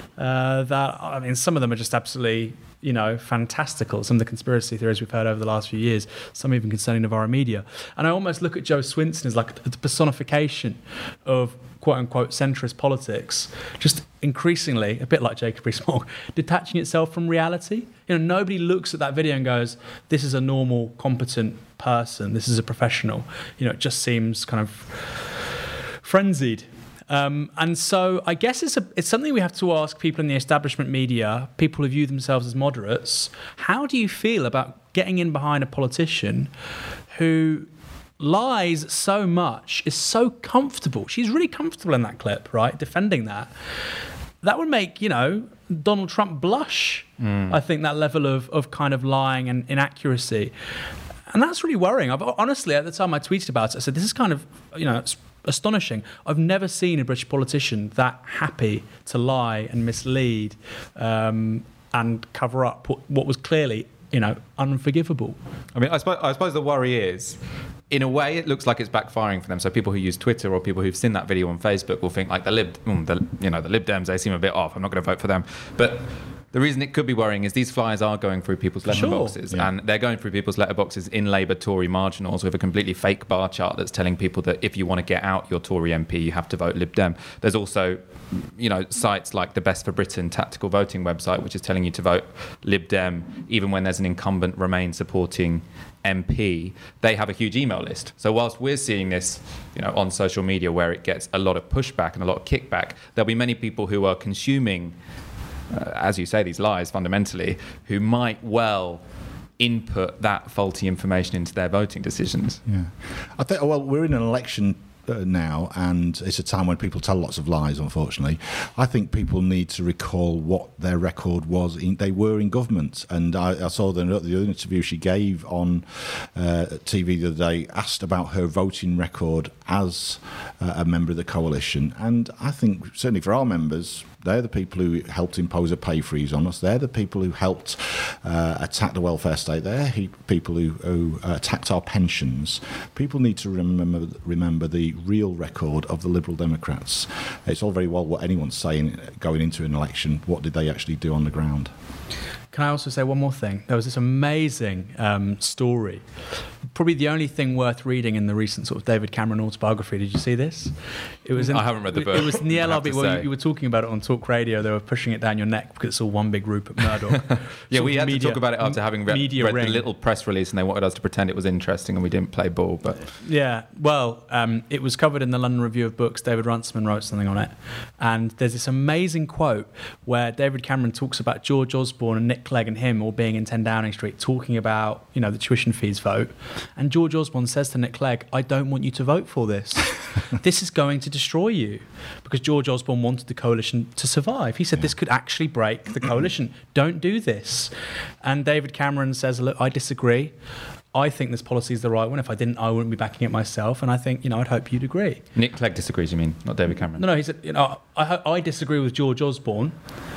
Some of them are just absolutely, fantastical. Some of the conspiracy theories we've heard over the last few years, some even concerning Novara Media. And I almost look at Jo Swinson as like the personification of quote-unquote centrist politics, just increasingly, a bit like Jacob Rees-Mogg, detaching itself from reality. Nobody looks at that video and goes, this is a normal, competent person, this is a professional. It just seems kind of frenzied. And so I guess it's something we have to ask people in the establishment media, people who view themselves as moderates. How do you feel about getting in behind a politician who lies so much, is so comfortable? She's really comfortable in that clip, right? Defending that. That would make, Donald Trump blush, I think, that level of kind of lying and inaccuracy. And that's really worrying. Honestly, at the time I tweeted about it, I said, this is kind of, it's astonishing. I've never seen a British politician that happy to lie and mislead and cover up what was clearly, unforgivable. I mean, I suppose the worry is in a way, it looks like it's backfiring for them. So people who use Twitter or people who've seen that video on Facebook will think like the Lib Dems, they seem a bit off. I'm not going to vote for them. But the reason it could be worrying is these flyers are going through people's letterboxes, and they're going through people's letterboxes in Labour Tory marginals with a completely fake bar chart that's telling people that if you want to get out your Tory MP, you have to vote Lib Dem. There's also, sites like the Best for Britain tactical voting website, which is telling you to vote Lib Dem even when there's an incumbent Remain supporting MP. They have a huge email list. So whilst we're seeing this, on social media where it gets a lot of pushback and a lot of kickback, there'll be many people who are consuming as you say, these lies fundamentally, who might well input that faulty information into their voting decisions. Yeah, I think. Well, we're in an election now, and it's a time when people tell lots of lies. Unfortunately, I think people need to recall what their record was. They were in government, and I saw the interview she gave on TV the other day, asked about her voting record as a member of the coalition, and I think certainly for our members, they're the people who helped impose a pay freeze on us. They're the people who helped attack the welfare state. They're people who attacked our pensions. People need to remember the real record of the Liberal Democrats. It's all very well what anyone's saying going into an election. What did they actually do on the ground? Can I also say one more thing? There was this amazing story, probably the only thing worth reading in the recent sort of David Cameron autobiography. Did you see this? It was. I haven't read the book. It was in the LRB. Well, you were talking about it on Talk Radio. They were pushing it down your neck because it's all one big Rupert Murdoch. Yeah, we had to talk about it after having read the little press release, and they wanted us to pretend it was interesting, and we didn't play ball. But yeah, well, it was covered in the London Review of Books. David Runciman wrote something on it, and there's this amazing quote where David Cameron talks about George Osborne and Nick Clegg and him all being in 10 Downing Street talking about, the tuition fees vote. And George Osborne says to Nick Clegg, I don't want you to vote for this. This is going to destroy you. Because George Osborne wanted the coalition to survive. He said this could actually break the coalition. Don't do this. And David Cameron says, look, I disagree. I think this policy is the right one. If I didn't, I wouldn't be backing it myself. And I think, I'd hope you'd agree. Nick Clegg disagrees, you mean, not David Cameron? No, he said, I disagree with George Osborne.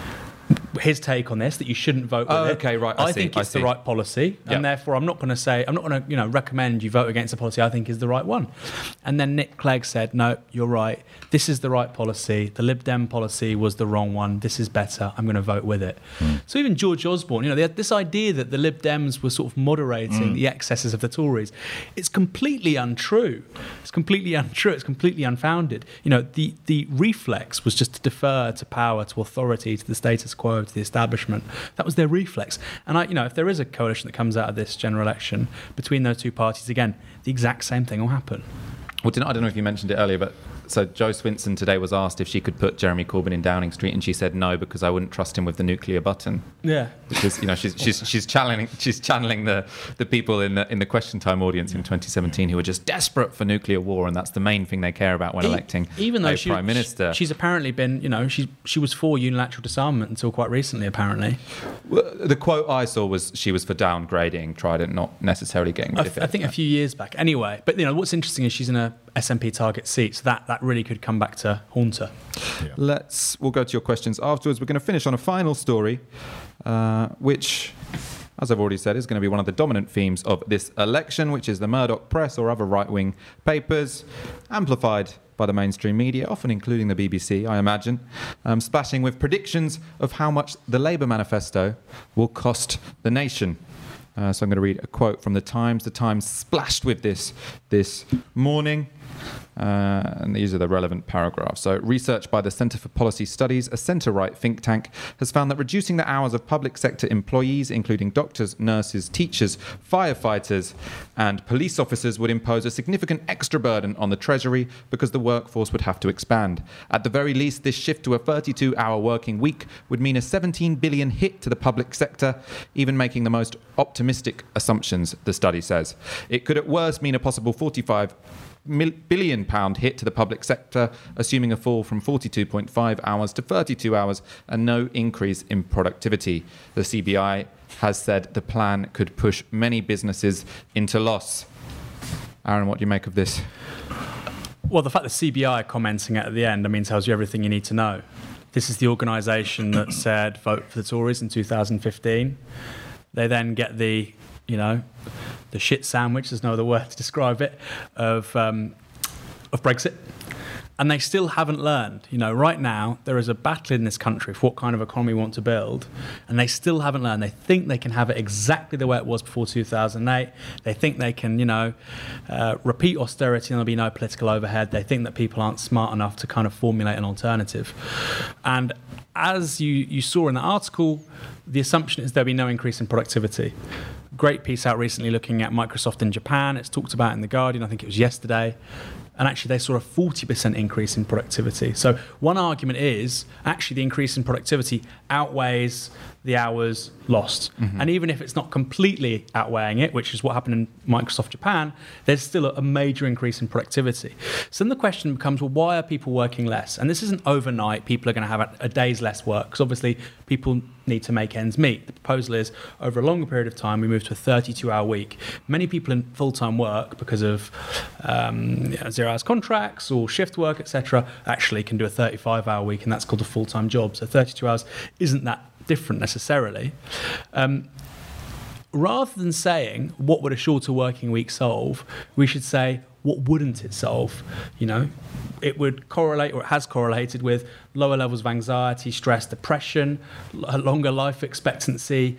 His take on this, that you shouldn't vote with it. Okay, right. I think it's the right policy, and therefore I'm not going to recommend you vote against a policy I think is the right one. And then Nick Clegg said, no, you're right. This is the right policy. The Lib Dem policy was the wrong one. This is better. I'm going to vote with it. So even George Osborne, they had this idea that the Lib Dems were sort of moderating the excesses of the Tories. It's completely untrue. It's completely untrue. It's completely unfounded. The reflex was just to defer to power, to authority, to the status quo, to the establishment. That was their reflex. And if there is a coalition that comes out of this general election between those two parties, again, the exact same thing will happen. Well, I don't know if you mentioned it earlier, but so Jo Swinson today was asked if she could put Jeremy Corbyn in Downing Street, and she said no because I wouldn't trust him with the nuclear button. Yeah, because she's channeling the people in the Question Time audience in 2017 who were just desperate for nuclear war, and that's the main thing they care about when electing a prime minister. She's apparently been, she was for unilateral disarmament until quite recently, apparently. Well, the quote I saw was she was for downgrading Trident, not necessarily getting rid of it. I think a few years back. Anyway, but what's interesting is she's in a SNP target seat, so that really could come back to haunt her. Yeah. We'll go to your questions afterwards. We're going to finish on a final story, which, as I've already said, is going to be one of the dominant themes of this election, which is the Murdoch press or other right-wing papers, amplified by the mainstream media, often including the BBC, I imagine, splashing with predictions of how much the Labour manifesto will cost the nation. So I'm going to read a quote from The Times. The Times splashed with this morning. And these are the relevant paragraphs. So, research by the Centre for Policy Studies, a centre-right think tank, has found that reducing the hours of public sector employees, including doctors, nurses, teachers, firefighters and police officers, would impose a significant extra burden on the Treasury because the workforce would have to expand. At the very least, this shift to a 32-hour working week would mean a 17 billion hit to the public sector, even making the most optimistic assumptions, the study says. It could at worst mean a possible £45 billion hit to the public sector, assuming a fall from 42.5 hours to 32 hours and no increase in productivity. The CBI has said the plan could push many businesses into loss. Aaron, what do you make of this? Well, the fact that CBI commenting at the end, tells you everything you need to know. This is the organisation that said vote for the Tories in 2015. They then get the the shit sandwich, there's no other word to describe it, of Brexit. And they still haven't learned. You know, right now, there is a battle in this country for what kind of economy we want to build, and they still haven't learned. They think they can have it exactly the way it was before 2008. They think they can, repeat austerity and there'll be no political overhead. They think that people aren't smart enough to kind of formulate an alternative. And as you saw in the article, the assumption is there'll be no increase in productivity. Great piece out recently looking at Microsoft in Japan. It's talked about in The Guardian, I think it was yesterday. And actually, they saw a 40% increase in productivity. So one argument is actually the increase in productivity outweighs the hours lost. Mm-hmm. And even if it's not completely outweighing it, which is what happened in Microsoft Japan, there's still a major increase in productivity. So then the question becomes, well, why are people working less? And this isn't overnight. People are going to have a day's less work, because obviously people need to make ends meet. The proposal is over a longer period of time, we move to a 32-hour week. Many people in full-time work, because of 0 hours contracts or shift work, etc., actually can do a 35-hour week, and that's called a full-time job. So 32 hours isn't that different necessarily. Rather than saying what would a shorter working week solve, we should say what wouldn't it solve? You know, it would correlate, or it has correlated, with lower levels of anxiety, stress, depression, a longer life expectancy,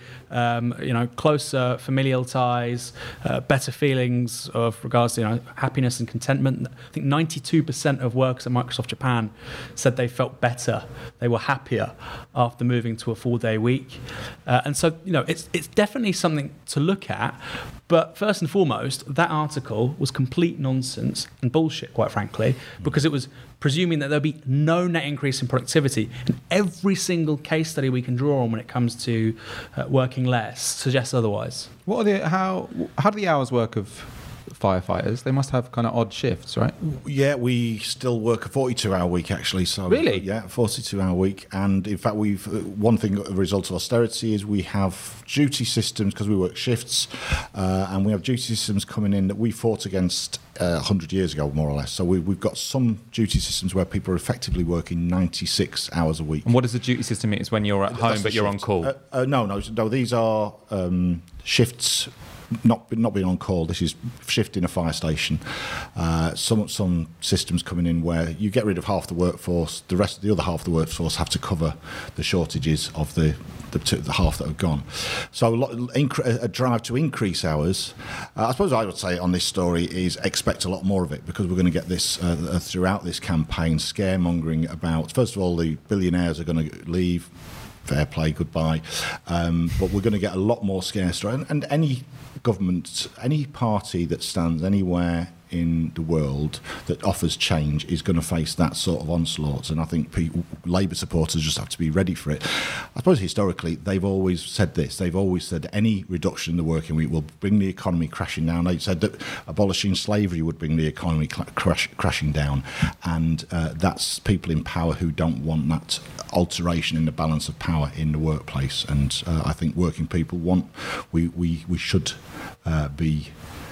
closer familial ties, better feelings of regards to happiness and contentment. I think 92% of workers at Microsoft Japan said they felt better, they were happier after moving to a 4-day week. And so, it's definitely something to look at. But first and foremost, that article was complete nonsense and bullshit, quite frankly, because it was presuming that there'll be no net increase in productivity. And every single case study we can draw on when it comes to working less suggests otherwise. How do the hours work of firefighters? They must have kind of odd shifts, right? Yeah, we still work a 42-hour week, actually. So really? Yeah, 42-hour week. And in fact, one thing, a result of austerity, is we have duty systems, because we work shifts, and we have duty systems coming in that we fought against 100 years ago, more or less. So we've got some duty systems where people are effectively working 96 hours a week. And what does the duty system mean? It's when you're at home but you're on call? No. These are shifts. Not being on call. This is shift in a fire station. Some systems coming in where you get rid of half the workforce. The other half of the workforce have to cover the shortages of the half that have gone. So a drive to increase hours. I suppose I would say on this story is expect a lot more of it, because we're going to get this throughout this campaign, scaremongering about, first of all, the billionaires are going to leave. Fair play, goodbye. But we're going to get a lot more scare story. And any government, any party that stands anywhere in the world that offers change is going to face that sort of onslaught. And I think Labour supporters just have to be ready for it. I suppose historically they've always said this. They've always said any reduction in the working week will bring the economy crashing down. They said that abolishing slavery would bring the economy crashing down. And that's people in power who don't want that alteration in the balance of power in the workplace. And I think working people we should be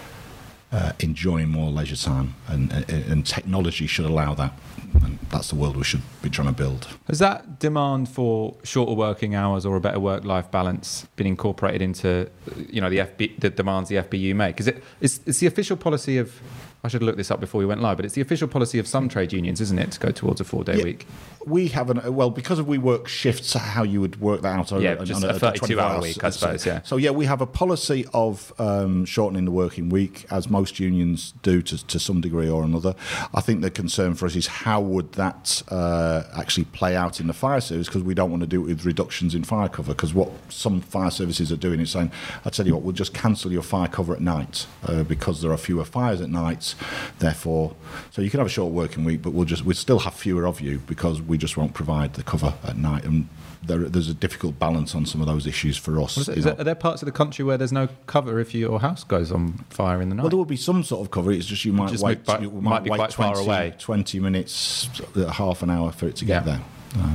enjoying more leisure time, and technology should allow that, and that's the world we should be trying to build. Has that demand for shorter working hours or a better work-life balance been incorporated into the demands the FBU make? It's the official policy of, I should have looked this up before we went live, but it's the official policy of some trade unions, isn't it, to go towards a 4-day week? We haven't, because we work shifts, how you would work that out on a 32-hour week, I suppose, yeah. So, we have a policy of shortening the working week, as most unions do to some degree or another. I think the concern for us is how would that actually play out in the fire service, because we don't want to do it with reductions in fire cover, because what some fire services are doing is saying, I'll tell you what, we'll just cancel your fire cover at night, because there are fewer fires at night. Therefore, so you can have a short working week, but we'll still have fewer of you, because we just won't provide the cover at night. And there's a difficult balance on some of those issues for us. Are there parts of the country where there's no cover if your house goes on fire in the night? Well, there will be some sort of cover. It's just you might wait. Might be quite far away. 20 minutes, half an hour for it to get there.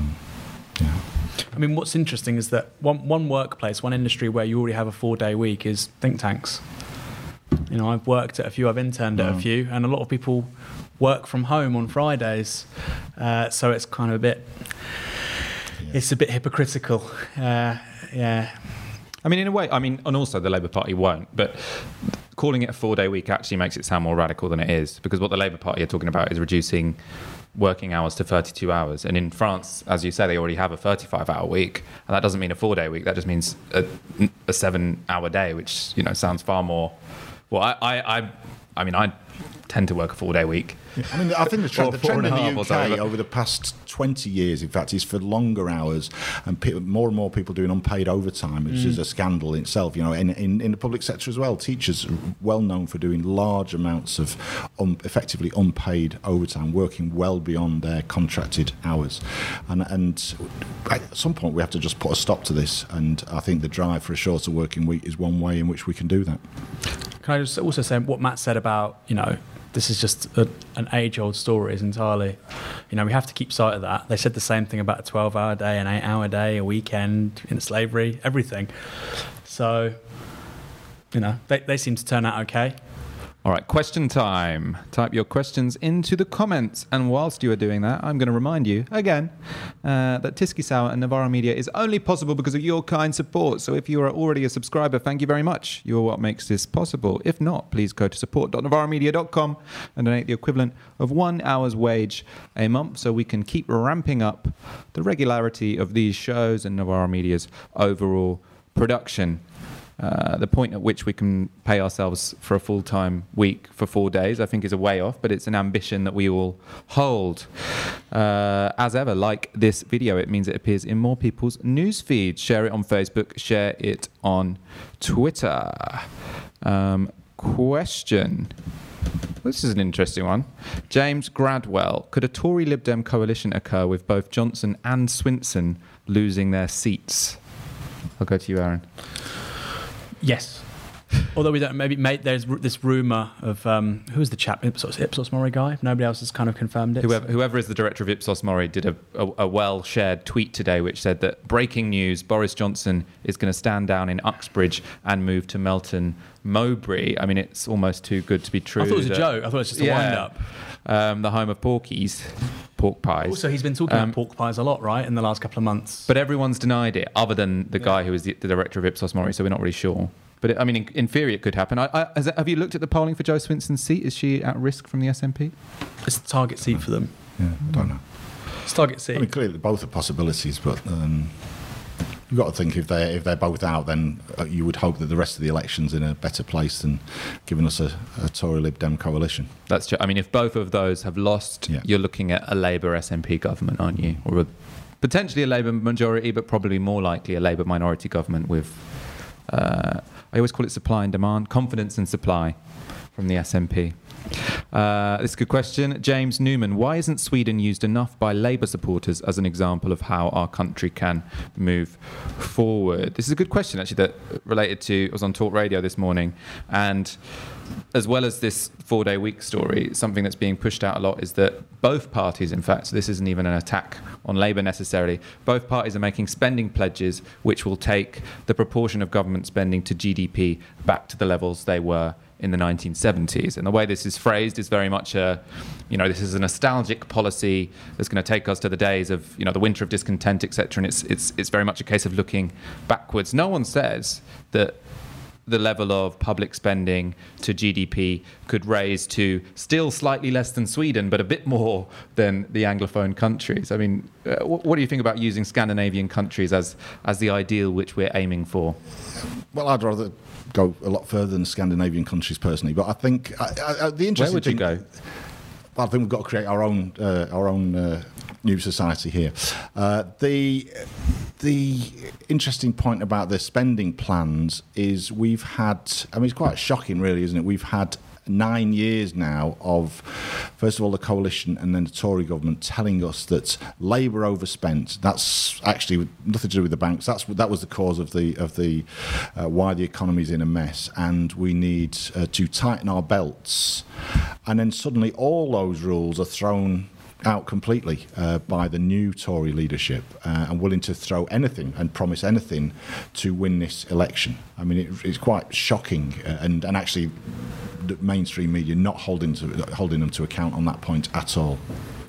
I mean, what's interesting is that one workplace, one industry where you already have a 4-day week is think tanks. I've worked at a few, I've interned at a few, and a lot of people work from home on Fridays, so it's kind of it's a bit hypocritical. I mean, in a way, and also the Labour Party won't, but calling it a 4-day week actually makes it sound more radical than it is, because what the Labour Party are talking about is reducing working hours to 32 hours. And in France, as you say, they already have a 35-hour week. And that doesn't mean a 4-day week. That just means a 7-hour day, which, you know, sounds far more... Well, I mean, I tend to work a 4-day week. I mean, I think the trend in the UK something. over the past 20 years, in fact, is for longer hours and more and more people doing unpaid overtime, which is a scandal in itself. You know, in the public sector as well, teachers are well known for doing large amounts of effectively unpaid overtime, working well beyond their contracted hours. And at some point, we have to just put a stop to this. And I think the drive for a shorter working week is one way in which we can do that. Can I just also say what Matt said about, you know, this is just an age-old story is entirely, you know, we have to keep sight of that. They said the same thing about a 12-hour day, an 8-hour day, a weekend, in slavery, everything. So, you know, they seem to turn out okay. All right, question time. Type your questions into the comments. And whilst you are doing that, I'm going to remind you again that Tysky Sour and Navarro Media is only possible because of your kind support. So if you are already a subscriber, thank you very much. You're what makes this possible. If not, please go to support.navarromedia.com and donate the equivalent of 1 hour's wage a month so we can keep ramping up the regularity of these shows and Navarro Media's overall production. The point at which we can pay ourselves for a full-time week for 4 days, I think, is a way off, but it's an ambition that we all hold. As ever, like this video, it means it appears in more people's news feeds. Share it on Facebook, share it on Twitter. Question. This is an interesting one. James Gradwell. Could a Tory Lib Dem coalition occur with both Johnson and Swinson losing their seats? I'll go to you, Aaron. Yes. Although we don't, maybe there's this rumour of who's the chap, Ipsos Mori guy. Nobody else has kind of confirmed it. Whoever is the director of Ipsos Mori did a well-shared tweet today which said that breaking news: Boris Johnson is going to stand down in Uxbridge and move to Melton Mowbray. I mean, it's almost too good to be true. I thought it was a joke. I thought it was just a wind-up. The home of pork pies. Also, he's been talking about pork pies a lot, right, in the last couple of months. But everyone's denied it, other than the guy who is the director of Ipsos Mori, so we're not really sure. But I mean, in theory, it could happen. Have you looked at the polling for Jo Swinson's seat? Is she at risk from the SNP? It's the target seat for them. Yeah, I don't know. It's target seat. I mean, clearly both are possibilities, but you've got to think if they're both out, then you would hope that the rest of the election's in a better place than giving us a Tory Lib Dem coalition. That's true. I mean, if both of those have lost, you're looking at a Labour SNP government, aren't you? Or potentially a Labour majority, but probably more likely a Labour minority government with... I always call it supply and demand, confidence and supply from the SNP. This is a good question. James Newman, why isn't Sweden used enough by Labour supporters as an example of how our country can move forward? This is a good question, actually, that related to... I was on Talk Radio this morning, and as well as this 4-day week story, something that's being pushed out a lot is that both parties, in fact, so this isn't even an attack on Labour necessarily, both parties are making spending pledges which will take the proportion of government spending to GDP back to the levels they were in the 1970s. And the way this is phrased is very much this is a nostalgic policy that's going to take us to the days of, the winter of discontent, etc. And it's very much a case of looking backwards. No one says that the level of public spending to GDP could raise to still slightly less than Sweden, but a bit more than the Anglophone countries. I mean, what do you think about using Scandinavian countries as the ideal which we're aiming for? Well, I'd rather go a lot further than Scandinavian countries personally, but I think the interesting Where would you go? Well, I think we've got to create our own new society here. The interesting point about the spending plans is we've had, it's quite shocking really, isn't it? We've had 9 years now of, first of all, the coalition and then the Tory government telling us that Labour overspent. That's actually nothing to do with the banks. That was the cause of the why the economy's in a mess, and we need to tighten our belts. And then suddenly all those rules are thrown out completely by the new Tory leadership and willing to throw anything and promise anything to win this election. I mean, it's quite shocking, and actually the mainstream media not holding them to account on that point at all.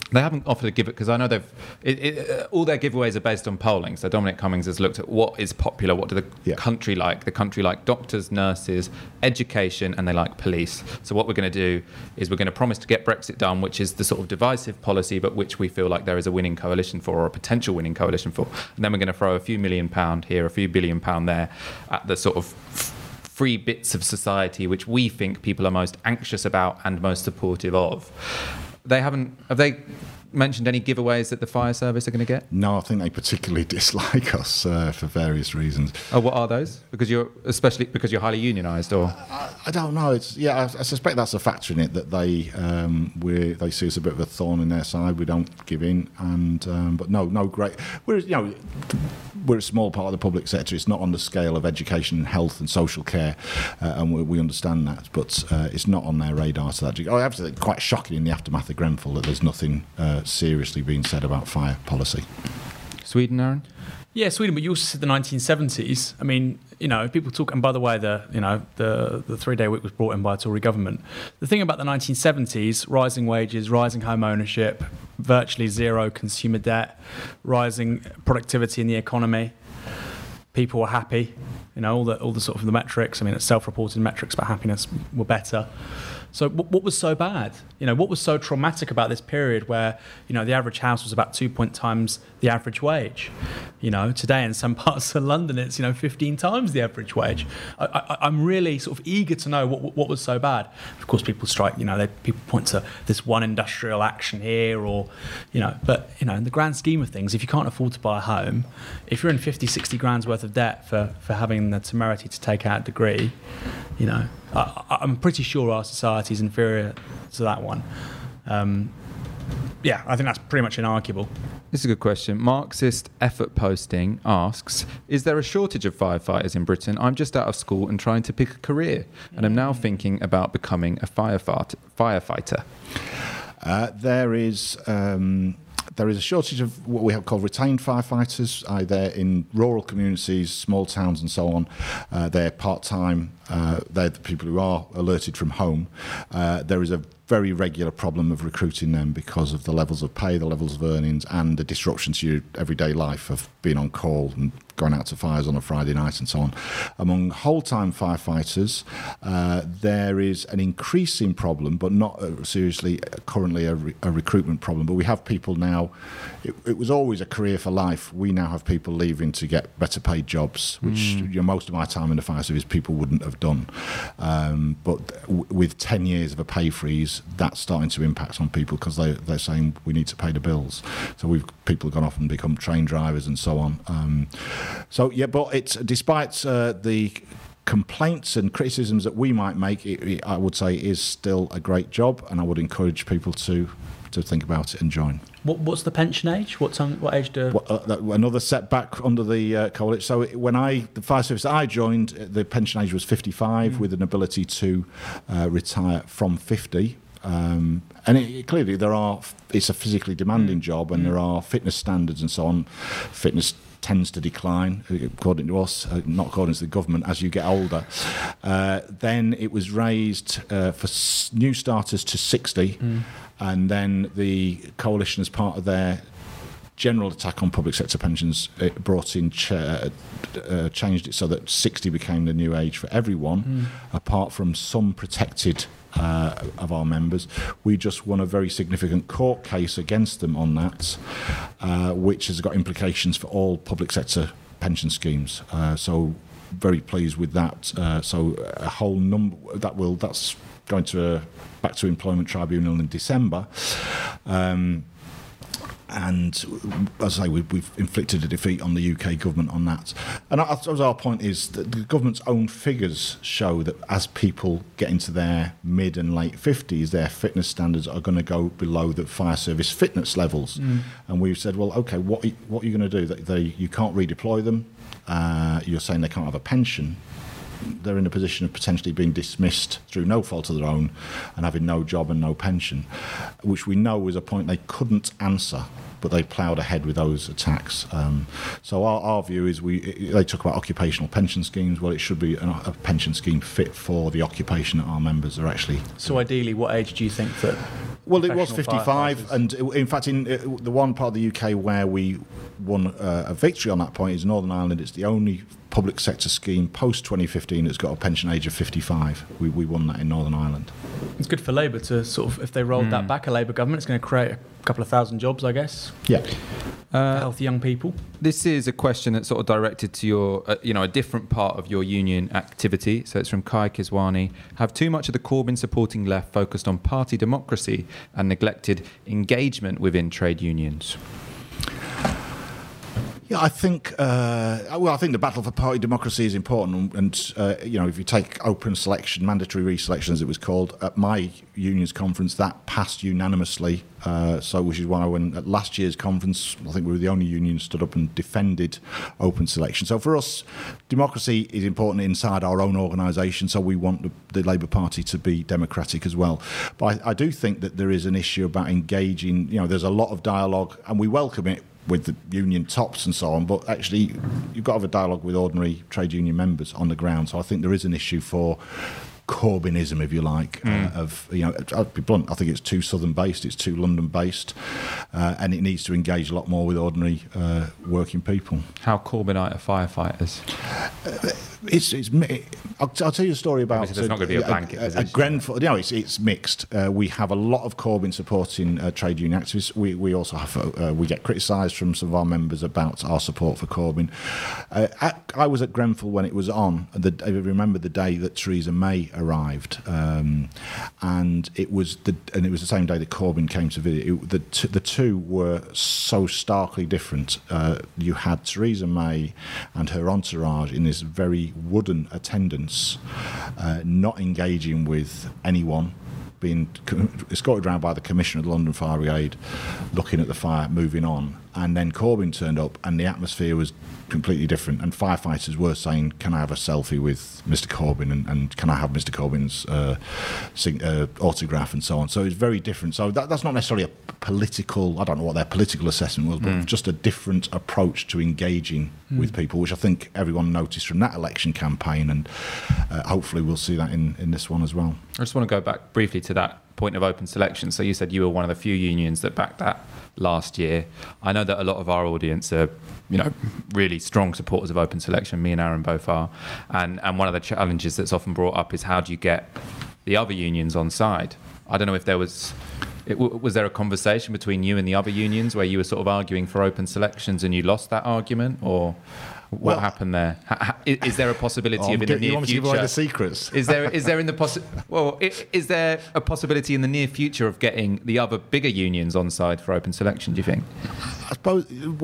They haven't offered a give it because I know all their giveaways are based on polling. So Dominic Cummings has looked at what is popular, what do the country like. The country like doctors, nurses, education, and they like police. So what we're going to do is we're going to promise to get Brexit done, which is the sort of divisive policy, but which we feel like there is a winning coalition for, or a potential winning coalition for. And then we're going to throw a few £1 million here, a few £1 billion there at the sort of free bits of society which we think people are most anxious about and most supportive of. Have they mentioned any giveaways that the fire service are going to get? No, I think they particularly dislike us for various reasons. Oh, what are those? Especially because you're highly unionised, or? I don't know. I suspect that's a factor in it, that they see us a bit of a thorn in their side. We don't give in, but no great. We're a small part of the public sector. It's not on the scale of education, health, and social care, and we understand that. But it's not on their radar to that degree. I have to say, quite shocking in the aftermath of Grenfell that there's nothing seriously being said about fire policy. Sweden, Aaron? Yeah, Sweden, but you also said the 1970s. I mean, people talk, and by the way, the 3-day week was brought in by a Tory government. The thing about the 1970s, rising wages, rising home ownership, virtually zero consumer debt, rising productivity in the economy, people were happy. All the sort of the metrics, it's self-reported metrics about happiness were better. So what was so bad? What was so traumatic about this period where, the average house was about 2 times the average wage? Today in some parts of London, it's, 15 times the average wage. I'm really sort of eager to know what was so bad. Of course, people strike, people point to this one industrial action here but, in the grand scheme of things, if you can't afford to buy a home, if you're in 50, 60 grand's worth of debt for having the temerity to take out a degree, I'm pretty sure our society is inferior to that one. I think that's pretty much inarguable. This is a good question. Marxist Effort Posting asks, is there a shortage of firefighters in Britain? I'm just out of school and trying to pick a career, and I'm now thinking about becoming a firefighter. There is a shortage of what we have called retained firefighters, either in rural communities, small towns and so on. They're part-time. They're the people who are alerted from home. There is a very regular problem of recruiting them because of the levels of pay, the levels of earnings, and the disruption to your everyday life of being on call and going out to fires on a Friday night and so on. Among whole-time firefighters, there is an increasing problem, but not seriously currently a recruitment problem. But we have people now, it was always a career for life. We now have people leaving to get better paid jobs, which most of my time in the fire service people wouldn't have done. But with 10 years of a pay freeze, that's starting to impact on people because they're saying we need to pay the bills. So people have gone off and become train drivers and so on. But it's despite the complaints and criticisms that we might make, I would say is still a great job, and I would encourage people to think about it and join. What's the pension age? What age do? Another setback under the coalition. So when the fire service I joined, the pension age was 55 with an ability to retire from 50. And clearly it's a physically demanding job, and there are fitness standards and so on. Fitness tends to decline, according to us, not according to the government, as you get older. Then it was raised for new starters to 60, and then the coalition, as part of their general attack on public sector pensions, it brought in changed it so that 60 became the new age for everyone, apart from some protected of our members. We just won a very significant court case against them on that, which has got implications for all public sector pension schemes. So very pleased with that. So a whole number that's going to back to Employment Tribunal in December. And as I say, we've inflicted a defeat on the UK government on that. And I suppose our point is that the government's own figures show that as people get into their mid and late 50s, their fitness standards are going to go below the fire service fitness levels. And we've said, well, OK, what are you going to do? You can't redeploy them. You're saying they can't have a pension. They're in a position of potentially being dismissed through no fault of their own and having no job and no pension, which we know was a point they couldn't answer, but they ploughed ahead with those attacks. So our view is they talk about occupational pension schemes. Well, it should be a pension scheme fit for the occupation that our members are actually. So ideally, what age do you think that Well, it was professional 55, firefighters. and in fact, in the one part of the UK where we won a victory on that point is Northern Ireland. It's the only public sector scheme post 2015 that's got a pension age of 55. We won that in Northern Ireland. It's good for Labour to sort of, if they rolled that back, a Labour government, it's going to create a couple of thousand jobs, I guess, Yeah. for healthy young people. This is a question that's sort of directed to your, a different part of your union activity. So it's from Kai Kiswani. Have too much of the Corbyn supporting left focused on party democracy and neglected engagement within trade unions? Yeah, I think. I think the battle for party democracy is important, and if you take open selection, mandatory reselection, as it was called, at my union's conference, that passed unanimously. Which is why when at last year's conference, I think we were the only union stood up and defended open selection. So for us, democracy is important inside our own organisation. So we want the Labour Party to be democratic as well. But I do think that there is an issue about engaging. There's a lot of dialogue, and we welcome it with the union tops and so on, but actually you've got to have a dialogue with ordinary trade union members on the ground. So I think there is an issue for Corbynism, if you like, I'll be blunt, I think it's too southern based, it's too London based, and it needs to engage a lot more with ordinary working people. How Corbynite are firefighters? I'll tell you a story about. Obviously, there's not going to be a blanket position. At Grenfell, it's mixed. We have a lot of Corbyn supporting trade union activists. We also have we get criticised from some of our members about our support for Corbyn. I was at Grenfell when it was on. I remember the day that Theresa May arrived, and it was the same day that Corbyn came to visit. The two were so starkly different. You had Theresa May and her entourage in this very wooden attendance, not engaging with anyone, being escorted around by the Commissioner of the London Fire Brigade, looking at the fire, moving on. And then Corbyn turned up and the atmosphere was completely different. And firefighters were saying, can I have a selfie with Mr. Corbyn and can I have Mr. Corbyn's autograph and so on. So it's very different. So that's not necessarily a political, I don't know what their political assessment was, but just a different approach to engaging with people, which I think everyone noticed from that election campaign. And hopefully we'll see that in this one as well. I just want to go back briefly to that point of open selection. So you said you were one of the few unions that backed that last year. I know that a lot of our audience are, really strong supporters of open selection. Me and Aaron both are. And one of the challenges that's often brought up is how do you get the other unions on side? I don't know if there was there a conversation between you and the other unions where you were sort of arguing for open selections and you lost that argument, or what happened there? Is there a possibility of in the near future? You want me to give away the secrets? Is there a possibility in the near future of getting the other bigger unions on side for open selection, do you think? I suppose,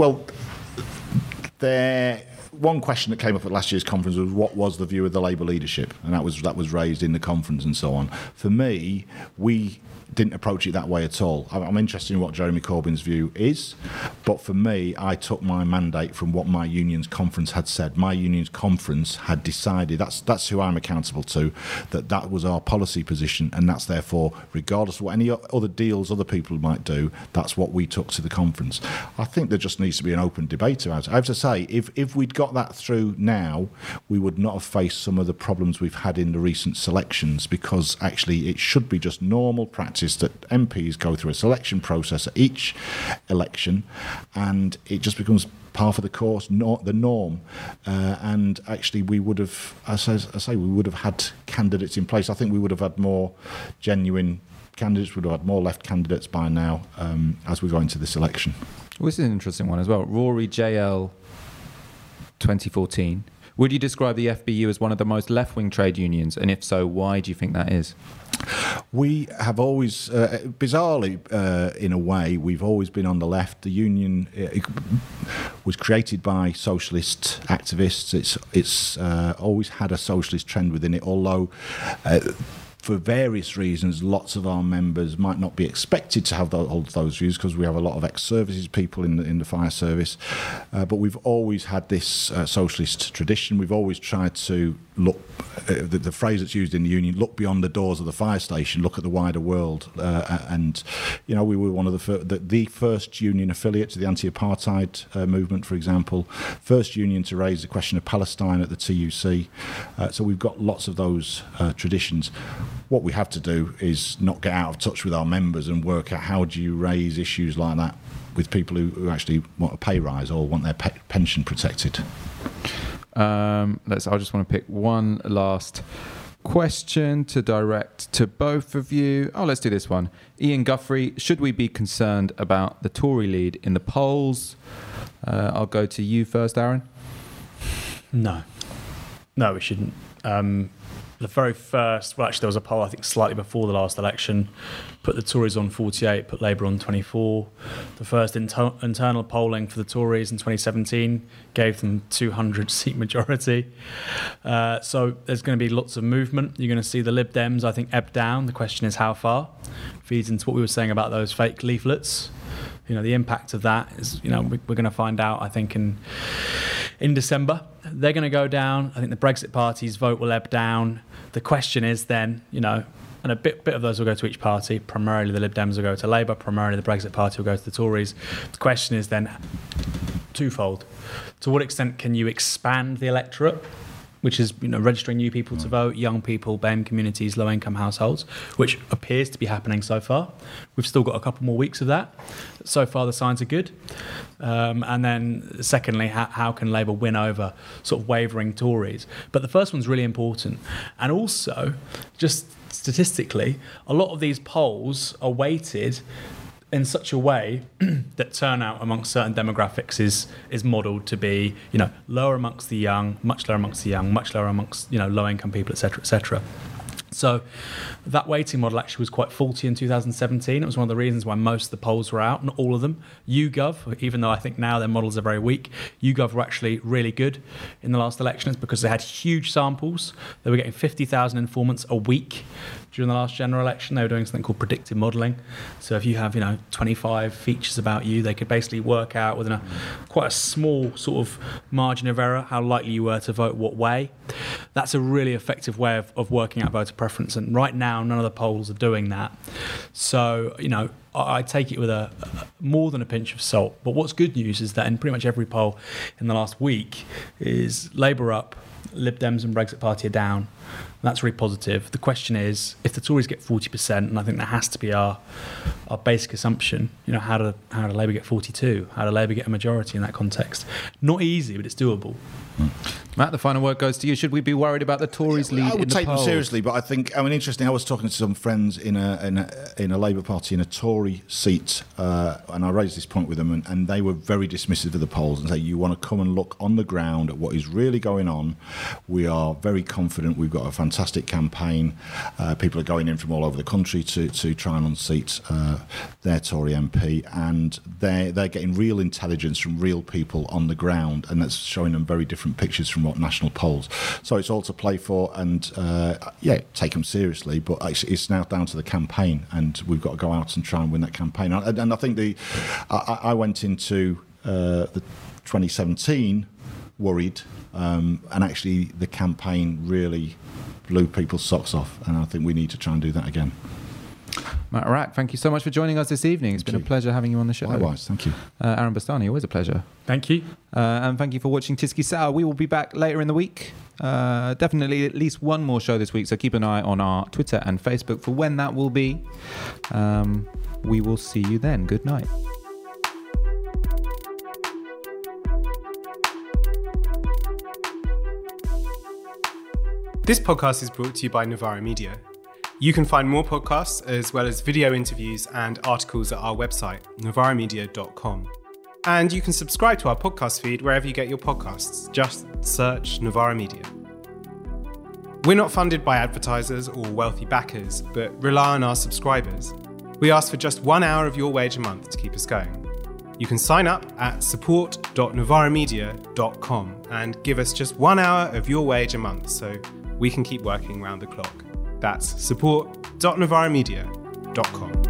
one question that came up at last year's conference was what was the view of the Labour leadership, and that was raised in the conference and so on. For me, we didn't approach it that way at all. I'm interested in what Jeremy Corbyn's view is, but for me, I took my mandate from what my union's conference had said. My union's conference had decided, that's who I'm accountable to, that was our policy position, and that's therefore, regardless of what any other deals other people might do, that's what we took to the conference. I think there just needs to be an open debate about it. I have to say, if we'd got that through now, we would not have faced some of the problems we've had in the recent selections, because actually it should be just normal practice that MPs go through a selection process at each election, and it just becomes par for the course, not the norm. And actually, we would have, as I say, we would have had candidates in place. I think we would have had more genuine candidates. Would have had more left candidates by now as we go into this election. Well, this is an interesting one as well. Rory JL 2014. Would you describe the FBU as one of the most left-wing trade unions? And if so, why do you think that is? We have always, bizarrely, in a way, we've always been on the left. The union was created by socialist activists. It's always had a socialist trend within it, although for various reasons, lots of our members might not be expected to have those views, because we have a lot of ex-services people in the fire service. But we've always had this socialist tradition. We've always tried to look, the phrase that's used in the union, look beyond the doors of the fire station, look at the wider world. And we were one of the first union affiliate to the anti-apartheid movement, for example. First union to raise the question of Palestine at the TUC. So we've got lots of those traditions. what we have to do is not get out of touch with our members and work out how do you raise issues like that with people who actually want a pay rise or want their pension protected. I just want to pick one last question to direct to both of you. Let's do this one. Ian Guthrie, should we be concerned about the Tory lead in the polls? I'll go to you first, Aaron. No, we shouldn't. The very first, well, actually, there was a poll, I think, slightly before the last election, put the Tories on 48, put Labour on 24. The first internal polling for the Tories in 2017 gave them 200-seat majority. So there's going to be lots of movement. You're going to see the Lib Dems, I think, ebb down. The question is how far. Feeds into what we were saying about those fake leaflets. The impact of that is, we're going to find out, I think, in December. They're going to go down. I think the Brexit Party's vote will ebb down. The question is then, and a bit of those will go to each party. Primarily the Lib Dems will go to Labour. Primarily the Brexit Party will go to the Tories. The question is then twofold. To what extent can you expand the electorate, which is registering new people to vote, young people, BAME communities, low-income households, which appears to be happening so far. We've still got a couple more weeks of that. So far, the signs are good. And then, secondly, how can Labour win over sort of wavering Tories? But the first one's really important. And also, just statistically, a lot of these polls are weighted in such a way that turnout amongst certain demographics is modelled to be, lower amongst the young, much lower amongst the young, much lower amongst, low-income people, etc., etc. So that weighting model actually was quite faulty in 2017. It was one of the reasons why most of the polls were out, not all of them. YouGov, even though I think now their models are very weak, YouGov were actually really good in the last elections because they had huge samples. They were getting 50,000 informants a week during the last general election. They were doing something called predictive modelling. So if you have, 25 features about you, they could basically work out within quite a small sort of margin of error how likely you were to vote what way. That's a really effective way of working out voter preference. And right now, none of the polls are doing that. So, I take it with a more than a pinch of salt. But what's good news is that in pretty much every poll in the last week is Labour up, Lib Dems and Brexit Party are down. That's really positive. The question is, if the Tories get 40%, and I think that has to be our basic assumption, how do Labour get 42? How do Labour get a majority in that context? Not easy, but it's doable. Matt, the final word goes to you. Should we be worried about the Tories' lead in the polls? I would take them seriously, but I think, interesting, I was talking to some friends in a Labour Party in a Tory seat, and I raised this point with them, and they were very dismissive of the polls and say, you want to come and look on the ground at what is really going on. We are very confident. We've got a fantastic campaign. People are going in from all over the country to try and unseat their Tory MP, and they're getting real intelligence from real people on the ground, and that's showing them very different pictures from what national polls. So it's all to play for, and take them seriously. But it's now down to the campaign, and we've got to go out and try and win that campaign. And I think I went into the 2017 worried, and actually the campaign really blew people's socks off, and I think we need to try and do that again. Matt Wrack, thank you so much for joining us this evening. It's been a pleasure having you on the show. Likewise, thank you. Aaron Bastani, always a pleasure. Thank you. And thank you for watching Tysky Sour. We will be back later in the week. Definitely at least one more show this week, so keep an eye on our Twitter and Facebook for when that will be. We will see you then. Good night. This podcast is brought to you by Novara Media. You can find more podcasts as well as video interviews and articles at our website, novaramedia.com. And you can subscribe to our podcast feed wherever you get your podcasts. Just search Novara Media. We're not funded by advertisers or wealthy backers, but rely on our subscribers. We ask for just 1 hour of your wage a month to keep us going. You can sign up at support.novaramedia.com and give us just 1 hour of your wage a month so we can keep working round the clock. That's support.novaramedia.com.